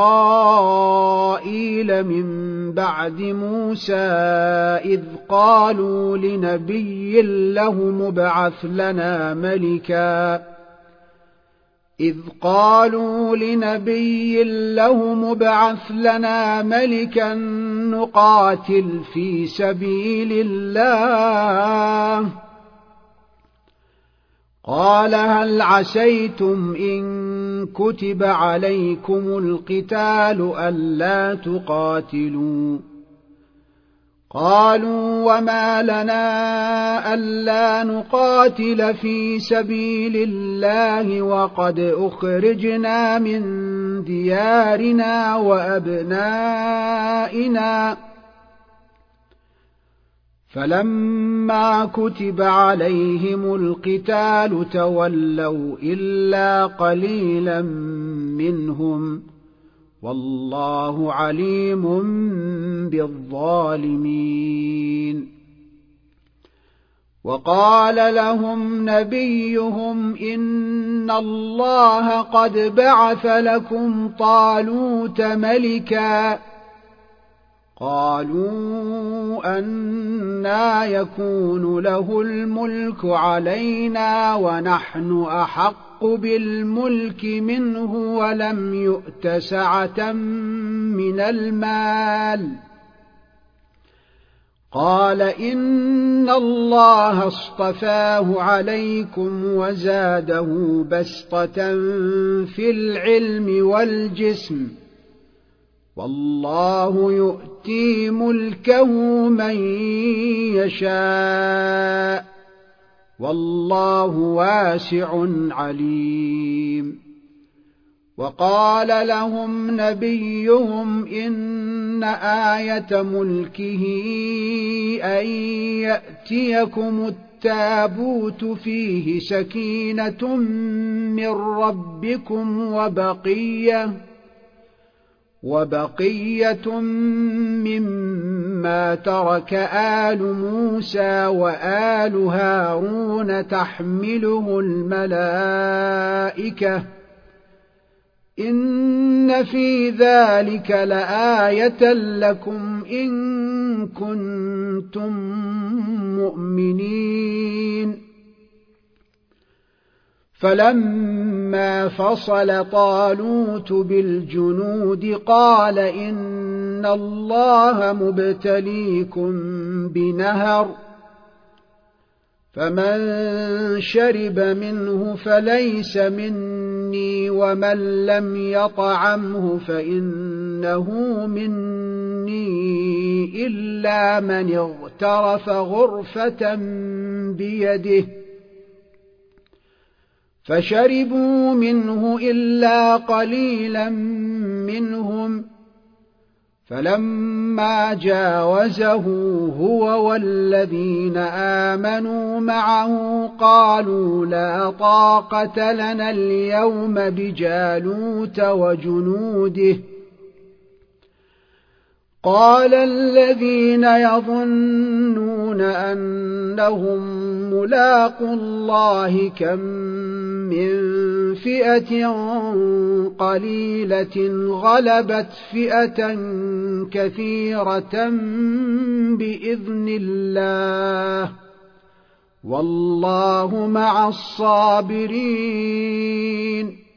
Speaker 1: إسرائيل من بعد موسى إذ قالوا لنبي له مبعث لنا ملكا إذ قالوا لنبي له مبعث لنا ملكا نقاتل في سبيل الله قال هل عسيتم إن كتب عليكم القتال ألا تقاتلوا قالوا وما لنا ألا نقاتل في سبيل الله وقد أخرجنا من ديارنا وأبنائنا فلما كتب عليهم القتال تولوا إلا قليلا منهم والله عليم بالظالمين وقال لهم نبيهم إن الله قد بعث لكم طالوت ملكا قالوا أنى يكون له الملك علينا ونحن أحق بالملك منه ولم يؤت سعة من المال قال إن الله اصطفاه عليكم وزاده بسطة في العلم والجسم والله يؤتي ملكه من يشاء والله واسع عليم وقال لهم نبيهم إن آية ملكه أن يأتيكم التابوت فيه سكينة من ربكم وبقية وبقية مما ترك آل موسى وآل هارون تحمله الملائكة إن في ذلك لآية لكم إن كنتم مؤمنين فلما فصل طالوت بالجنود قال إن الله مبتليكم بنهر فمن شرب منه فليس مني ومن لم يطعمه فإنه مني إلا من اغترف غرفة بيده فشربوا منه إلا قليلا منهم فلما جاوزه هو والذين آمنوا معه قالوا لا طاقة لنا اليوم بجالوت وجنوده قال الذين يظنون أنهم ملاقو الله كم من فئة قليلة غلبت فئة كثيرة بإذن الله والله مع الصابرين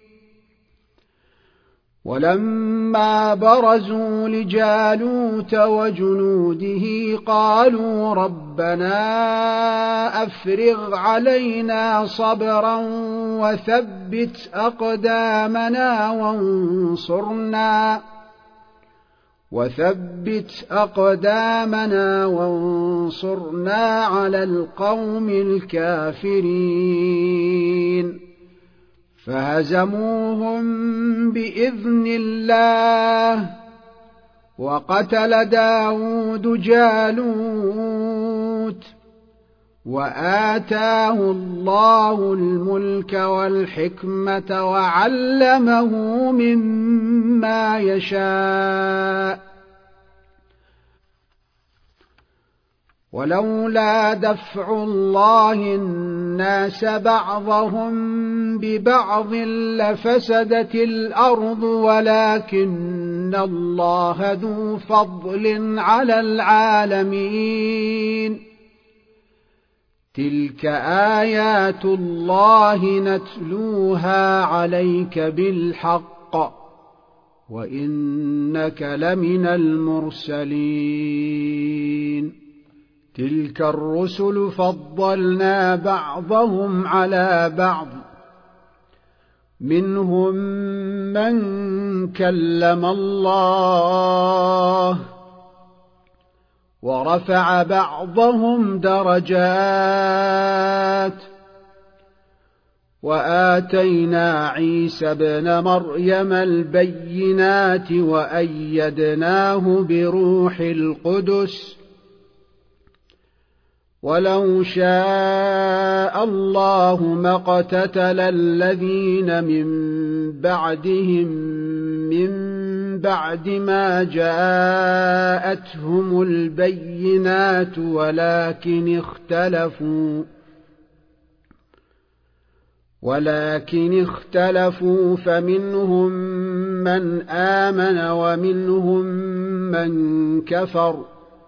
Speaker 1: ولما برزوا لجالوت وجنوده قالوا ربنا أفرغ علينا صبرا وثبت أقدامنا وانصرنا وثبت أقدامنا وانصرنا على القوم الكافرين فهزموهم بإذن الله وقتل داود جالوت وآتاه الله الملك والحكمة وعلمه مما يشاء ولولا دفع الله الناس بعضهم ببعض لفسدت الأرض ولكن الله ذو فضل على العالمين تلك آيات الله نتلوها عليك بالحق وإنك لمن المرسلين تلك الرسل فضلنا بعضهم على بعض منهم من كلم الله ورفع بعضهم درجات وآتينا عيسى ابن مريم البينات وأيدناه بروح القدس ولو شاء الله ما اقتتل الذين من بعدهم من بعد ما جاءتهم البينات ولكن اختلفوا ولكن اختلفوا فمنهم من آمن ومنهم من كفر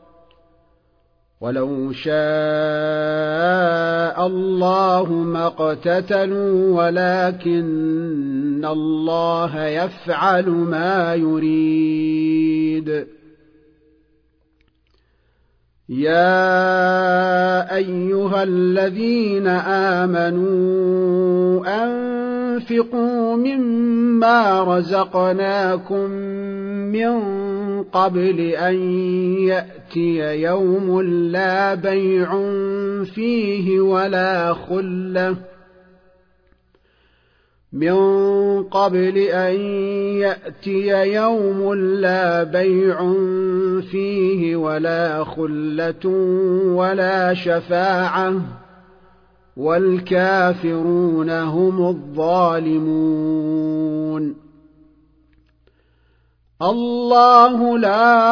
Speaker 1: ولو شاء الله ما اقتتلوا ولكن الله يفعل ما يريد يا أيها الذين آمنوا أنفقوا مما رزقناكم من قبل أن يأتي يوم لا بيع فيه ولا خلة من قبل أن يأتي يوم لا بيع فيه ولا خلة ولا شفاعة والكافرون هم الظالمون الله لا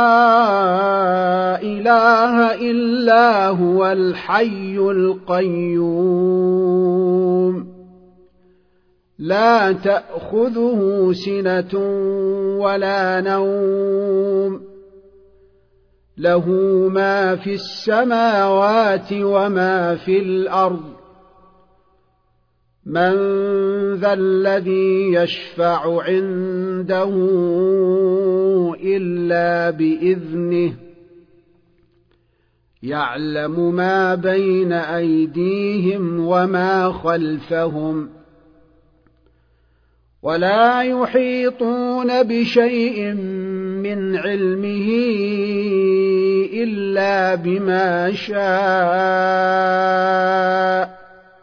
Speaker 1: إله إلا هو الحي القيوم لا تأخذه سنة ولا نوم له ما في السماوات وما في الأرض من ذا الذي يشفع عنده إلا بإذنه يعلم ما بين أيديهم وما خلفهم ولا يحيطون بشيء من علمه إلا بما شاء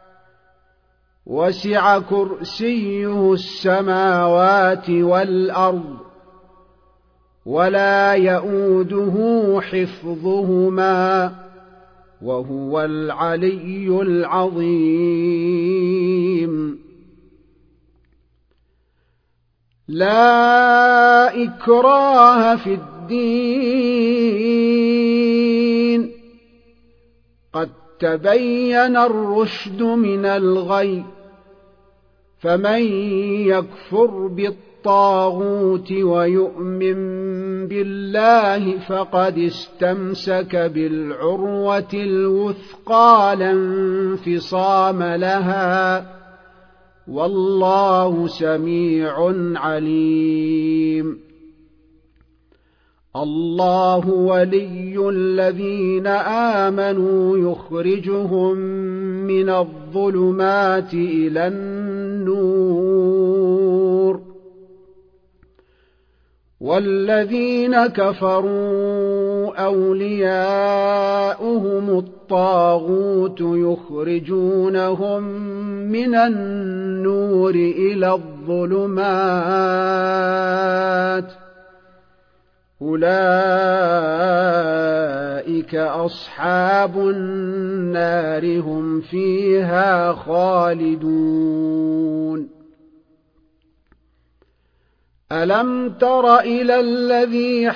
Speaker 1: وسع كرسيه السماوات والأرض ولا يئوده حفظهما وهو العلي العظيم لا إكراه في الدين قد تبين الرشد من الغي فمن يكفر بالطاغوت ويؤمن بالله فقد استمسك بالعروة الوثقى لا انفصام لها والله سميع عليم الله ولي الذين آمنوا يخرجهم من الظلمات إلى النور والذين كفروا أولياؤهم الطاغوت يخرجونهم من النور إلى الظلمات أولئك أصحاب النار هم فيها خالدون ألم تر إلى الذي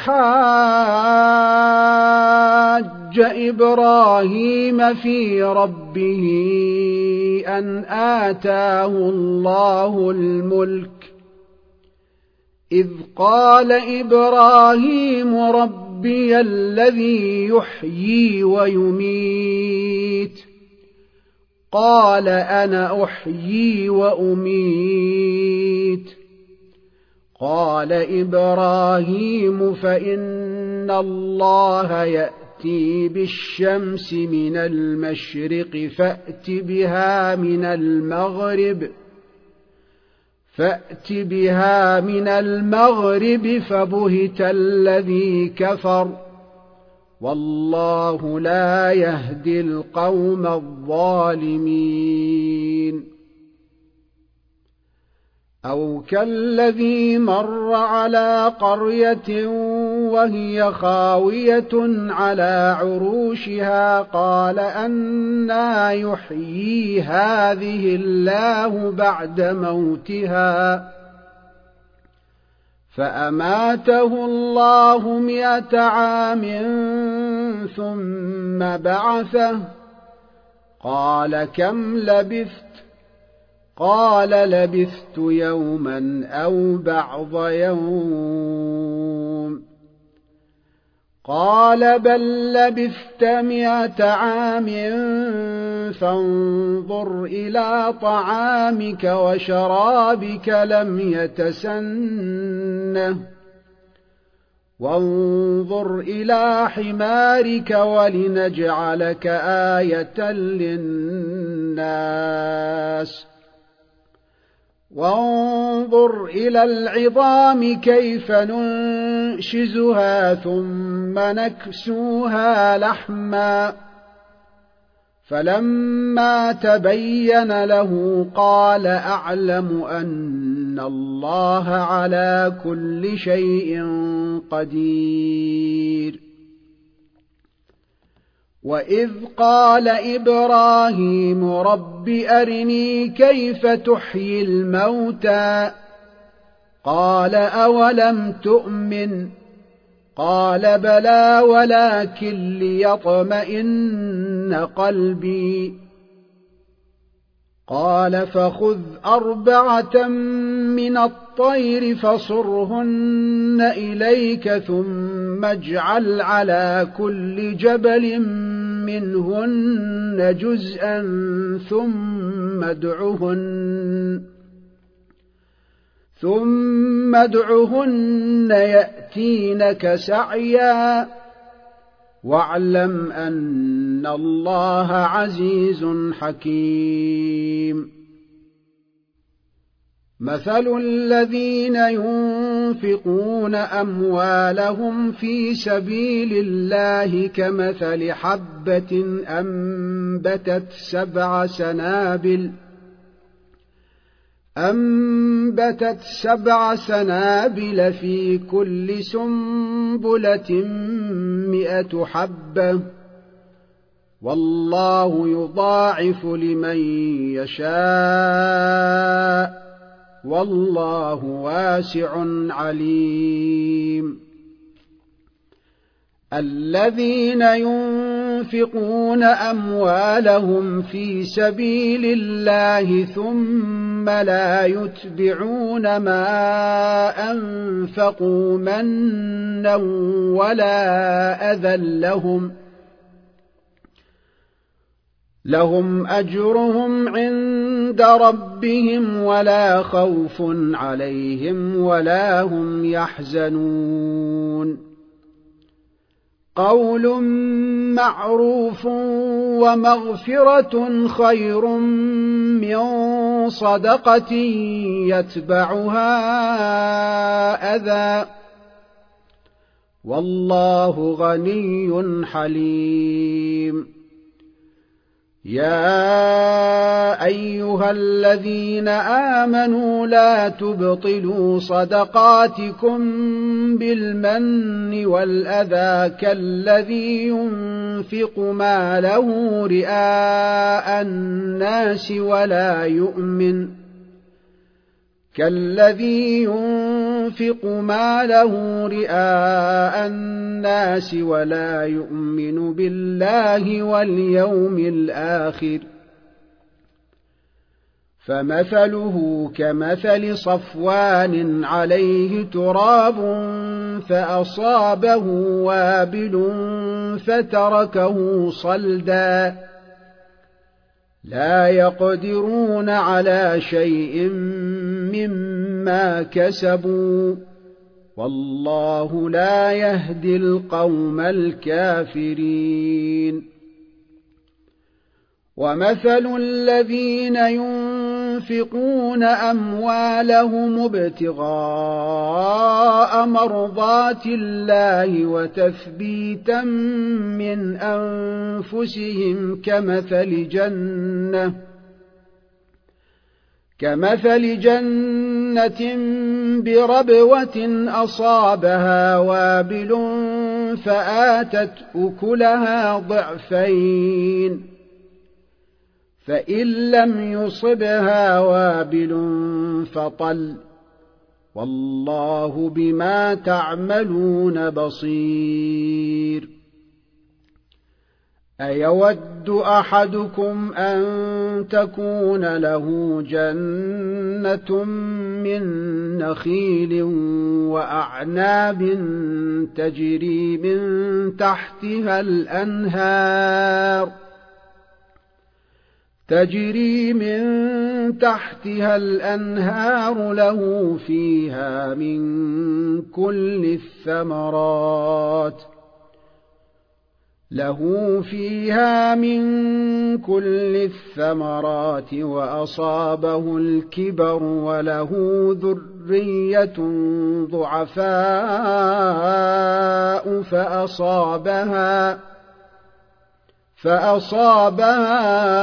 Speaker 1: حاج إبراهيم في ربه أن آتاه الله الملك إذ قال إبراهيم ربي الذي يحيي ويميت قال أنا أحيي وأميت قال إبراهيم فإن الله يأتي بالشمس من المشرق فأت بها من المغرب فأت بها من المغرب فبهت الذي كفر والله لا يهدي القوم الظالمين أو كالذي مر على قرية وهي خاوية على عروشها قال أنى يحيي هذه الله بعد موتها فأماته الله مئة عام ثم بعثه قال كم لبثت قال لبثت يوما أو بعض يوم قال بل لبثت مئة عام فانظر إلى طعامك وشرابك لم يتسنه وانظر إلى حمارك ولنجعلك آية للناس وانظر إلى العظام كيف ننشزها ثم نكسوها لحما فلما تبين له قال أعلم أن الله على كل شيء قدير وإذ قال إبراهيم رب أرني كيف تحيي الموتى قال أولم تؤمن قال بلى ولكن ليطمئن قلبي قال فخذ أربعة من الطير فصرهن إليك ثم اجعل على كل جبل منهن جزءا ثم ادعهن ثم ادعهن يأتينك سعيا واعلم أن الله عزيز حكيم مثل الذين ينفقون أموالهم في سبيل الله كمثل حبة أنبتت سبع سنابل أنبتت سبع سنابل في كل سنبلة مئة حبة والله يضاعف لمن يشاء والله واسع عليم الذين ينفقون أموالهم في سبيل الله ثم لا يتبعون ما أنفقوا منا ولا أذى لهم لهم أجرهم عند ربهم ولا خوف عليهم ولا هم يحزنون قول معروف ومغفرة خير من صدقة يتبعها أذى والله غني حليم يا أيها الذين آمنوا لا تبطلوا صدقاتكم بالمن والأذى كالذي ينفق ماله رئاء الناس ولا يؤمن كالذي ينفق ماله رئاء الناس ولا يؤمن بالله واليوم الآخر فمثله كمثل صفوان عليه تراب فأصابه وابل فتركه صلدا لا يقدرون على شيء مما كسبوا والله لا يهدي القوم الكافرين ومثل الذين ينفقون أموالهم ابتغاء مرضات الله وتثبيتا من أنفسهم كمثل جنة كمثل جنة بربوة أصابها وابل فآتت أكلها ضعفين فإن لم يصبها وابل فطل والله بما تعملون بصير أيود أحدكم أن تكون له جنة من نخيل وأعناب تجري من تحتها الأنهار تجري من تحتها الأنهار له فيها من كل الثمرات له فيها من كل الثمرات وأصابه الكبر وله ذرية ضعفاء فأصابها فأصابها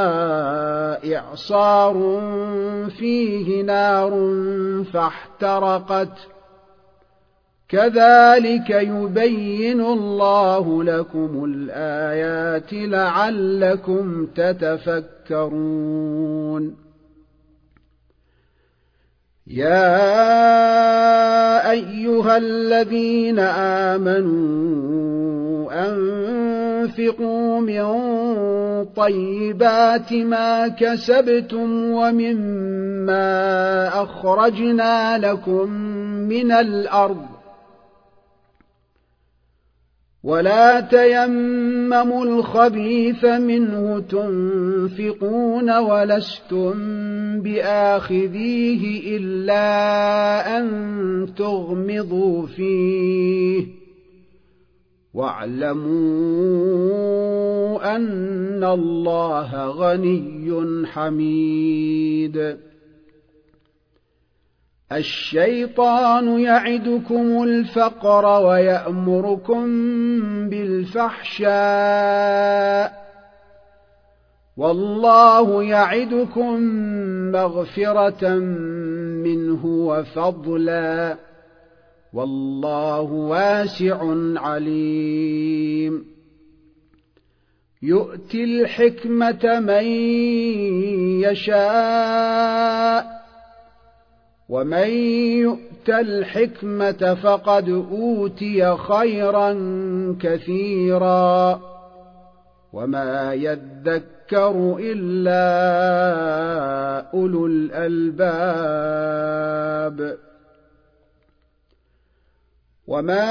Speaker 1: إعصار فيه نار فاحترقت كذلك يبين الله لكم الآيات لعلكم تتفكرون يا أيها الذين آمنوا أنفقوا أنفقوا من طيبات ما كسبتم ومما أخرجنا لكم من الأرض ولا تيمموا الخبيث منه تنفقون ولستم بآخذيه إلا أن تغمضوا فيه واعلموا أن الله غني حميد. الشيطان يعدكم الفقر ويأمركم بالفحشاء والله يعدكم مغفرة منه وفضلا والله واسع عليم. يؤتي الحكمة من يشاء ومن يؤت الحكمة فقد أوتي خيرا كثيرا وما يذكر إلا أولو الألباب. وما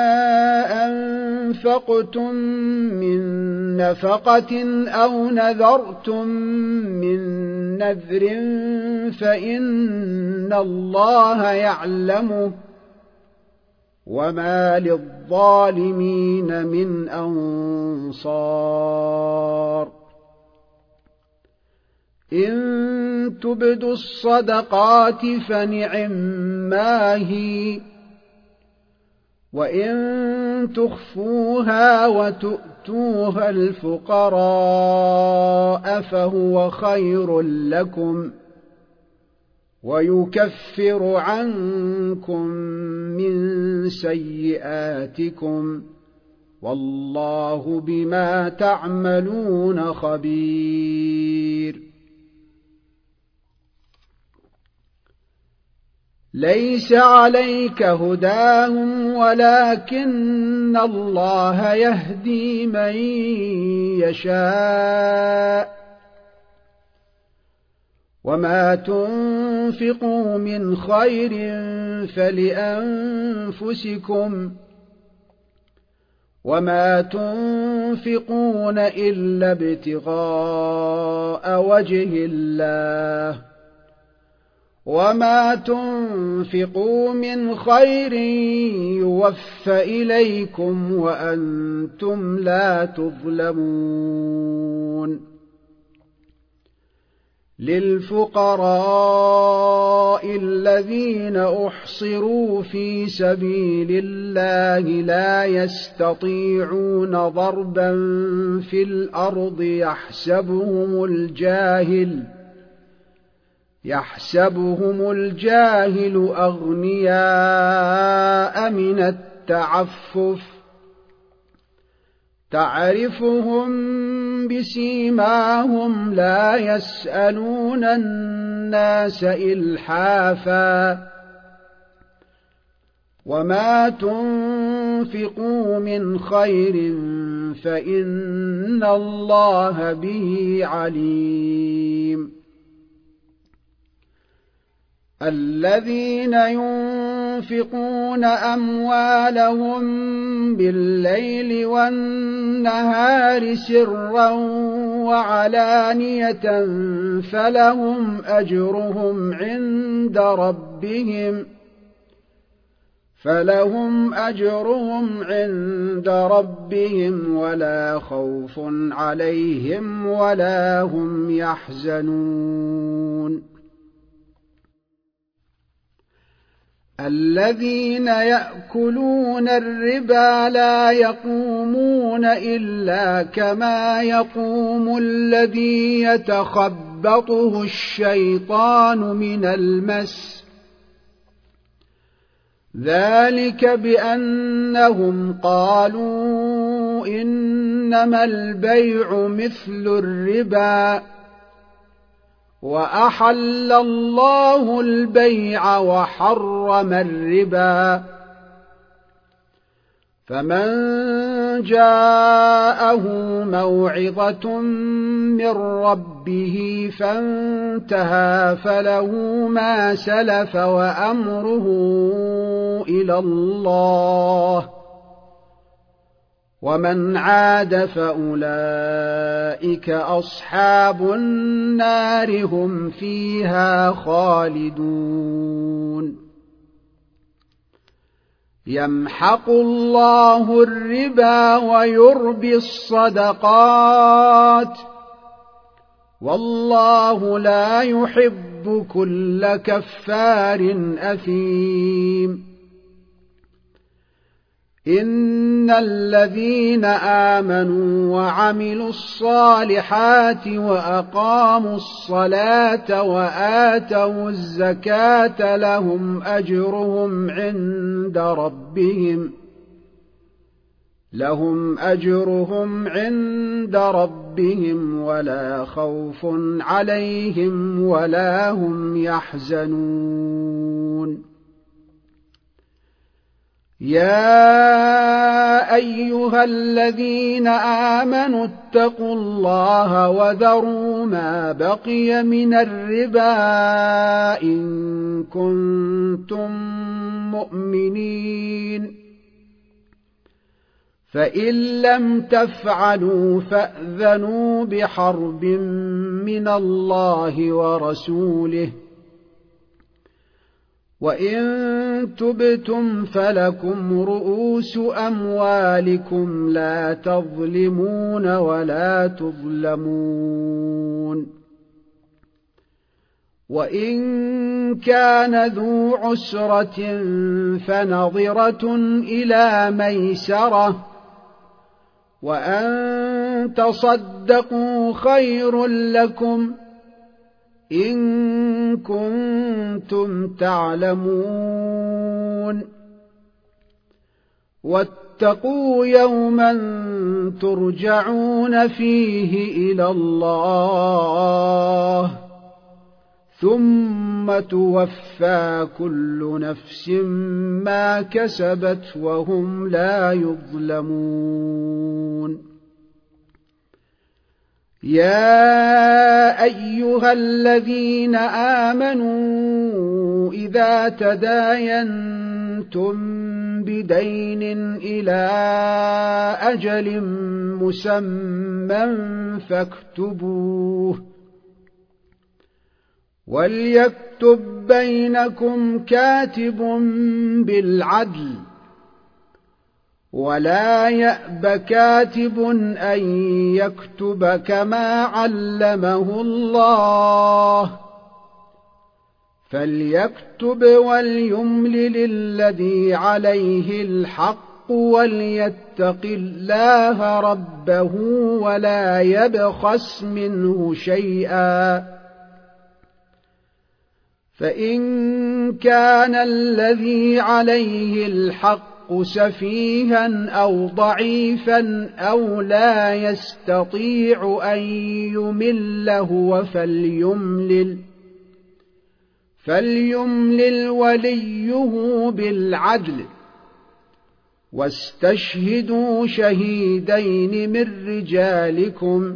Speaker 1: أنفقتم من نفقة أو نذرتم من نذر فإن الله يعلمه وما للظالمين من أنصار. إن تبدوا الصدقات فنعما هي وإن تخفوها وتؤتوها الفقراء فهو خير لكم ويكفر عنكم من سيئاتكم والله بما تعملون خبير. ليس عليك هداهم ولكن الله يهدي من يشاء وما تنفقوا من خير فلأنفسكم وما تنفقون إلا ابتغاء وجه الله وما تنفقوا من خير يوفى إليكم وأنتم لا تظلمون. للفقراء الذين أحصروا في سبيل الله لا يستطيعون ضربا في الأرض يحسبهم الجاهل يحسبهم الجاهل أغنياء من التعفف تعرفهم بسيماهم لا يسألون الناس إلحافا وما تنفقوا من خير فإن الله به عليم. الذين ينفقون أموالهم بالليل والنهار سرا وعلانية فلهم أجرهم عند ربهم فلهم أجرهم عند ربهم ولا خوف عليهم ولا هم يحزنون. الذين يأكلون الربا لا يقومون إلا كما يقوم الذي يتخبطه الشيطان من المس ذلك بأنهم قالوا إنما البيع مثل الربا وأحل الله البيع وحرم الربا فمن جاءه موعظة من ربه فانتهى فله ما سلف وأمره إلى الله، ومن عاد فأولئك أصحاب النار هم فيها خالدون. يمحق الله الربا ويربي الصدقات، والله لا يحب كل كفار أثيم. إن الذين آمنوا وعملوا الصالحات وأقاموا الصلاة وآتوا الزكاة لهم أجرهم عند ربهم لهم أجرهم عند ربهم ولا خوف عليهم ولا هم يحزنون. يا أيها الذين آمنوا اتقوا الله وذروا ما بقي من الربا إن كنتم مؤمنين، فإن لم تفعلوا فأذنوا بحرب من الله ورسوله، وإن تبتم فلكم رؤوس أموالكم لا تظلمون ولا تظلمون. وإن كان ذو عسرة فنظرة إلى ميسرة، وأن تصدقوا خير لكم إن كنتم تعلمون. واتقوا يوما ترجعون فيه إلى الله ثم توفى كل نفس ما كسبت وهم لا يظلمون. يا أيها الذين آمنوا إذا تداينتم بدين إلى أجل مسمى فاكتبوه، وليكتب بينكم كاتب بالعدل، ولا يأب كاتب أن يكتب كما علمه الله، فليكتب وليملل الذي عليه الحق وليتق الله ربه ولا يبخس منه شيئا، فإن كان الذي عليه الحق سفيها أو ضعيفا أو لا يستطيع أن يمل هو فليملل فليملل وليه بالعدل، واستشهدوا شهيدين من رجالكم،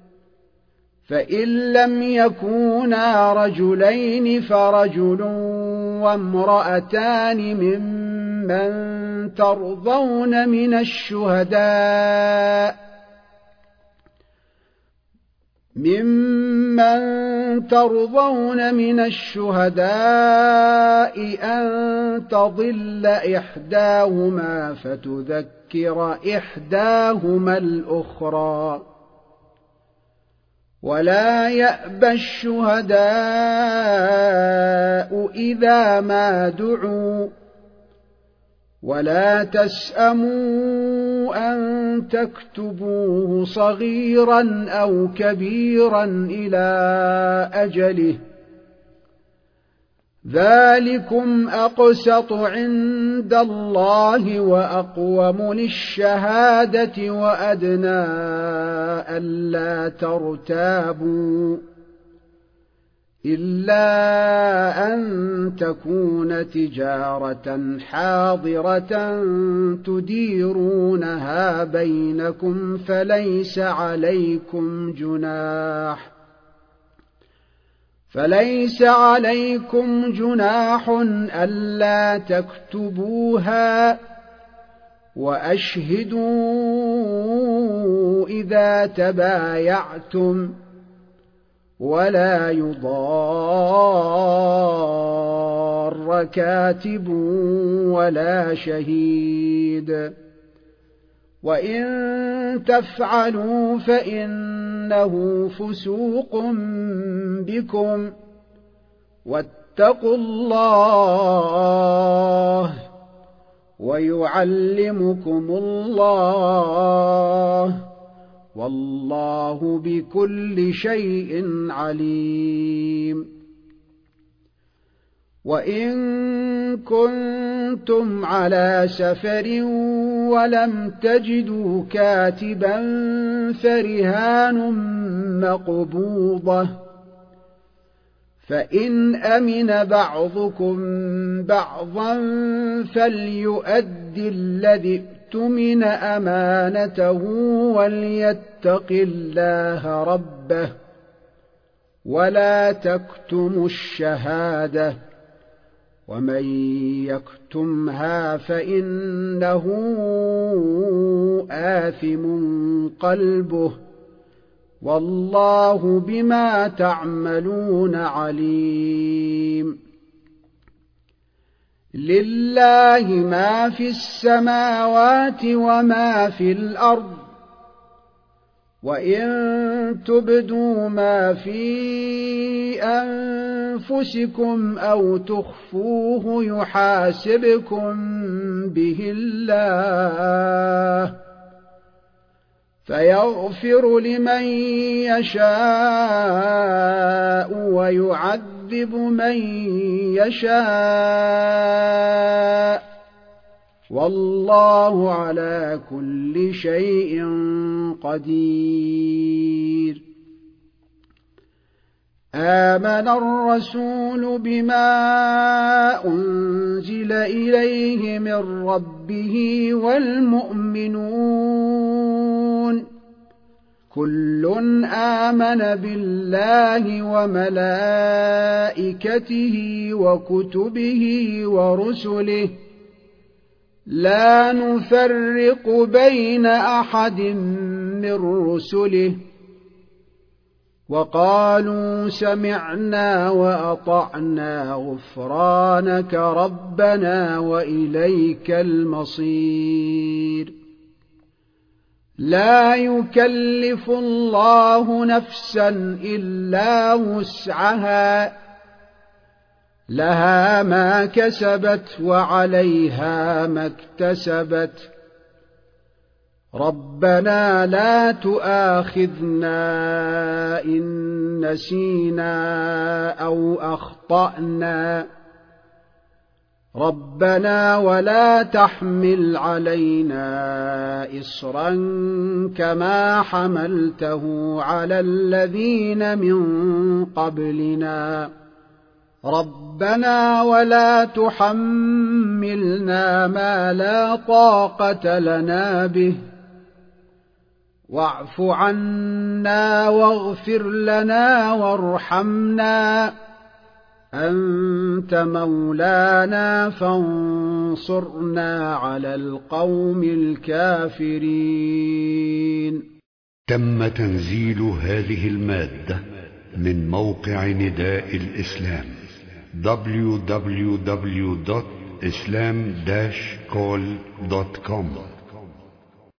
Speaker 1: فإن لم يكونا رجلين فرجل وامرأتان ممن ترضون من الشهداء ممن ترضون من الشهداء أن تضل إحداهما فتذكر إحداهما الأخرى، ولا يأبى الشهداء إذا ما دعوا، ولا تسأموا أن تكتبوه صغيرا أو كبيرا إلى أجله، ذلكم أقسط عند الله وأقوم للشهادة وأدنى ألا ترتابوا، إلا أن تكون تجارة حاضرة تديرونها بينكم فليس عليكم جناح فليس عليكم جناح ألا تكتبوها وأشهدوا إذا تبايعتم ولا يضار كاتب ولا شهيد وإن تفعلوا فإنه فسوق بكم واتقوا الله ويعلمكم الله والله بكل شيء عليم وإن كنتم على سفر ولم تجدوا كاتبا فرهان مقبوضة فإن أمن بعضكم بعضا فليؤد الذي اؤتمن أمانته وليتق الله ربه ولا تكتموا الشهادة ومن يكتمها فإنه آثم قلبه والله بما تعملون عليم لله ما في السماوات وما في الأرض وإن تبدوا ما في أنفسكم أو تخفوه يحاسبكم به الله فيغفر لمن يشاء ويعذب من يشاء والله على كل شيء قدير آمن الرسول بما أنزل إليه من ربه والمؤمنون كل آمن بالله وملائكته وكتبه ورسله لا نفرق بين أحد من رسله وقالوا سمعنا وأطعنا غفرانك ربنا وإليك المصير لا يكلف الله نفسا إلا وسعها لها ما كسبت وعليها ما اكتسبت ربنا لا تؤاخذنا إن نسينا أو أخطأنا ربنا ولا تحمل علينا إصرا كما حملته على الذين من قبلنا ربنا ولا تحملنا ما لا طاقة لنا به واعف عنا واغفر لنا وارحمنا أنت مولانا فانصرنا على القوم الكافرين.
Speaker 2: تم تنزيل هذه المادة من موقع نداء الإسلام دبليو دبليو دبليو دوت إسلام داش كول دوت كوم.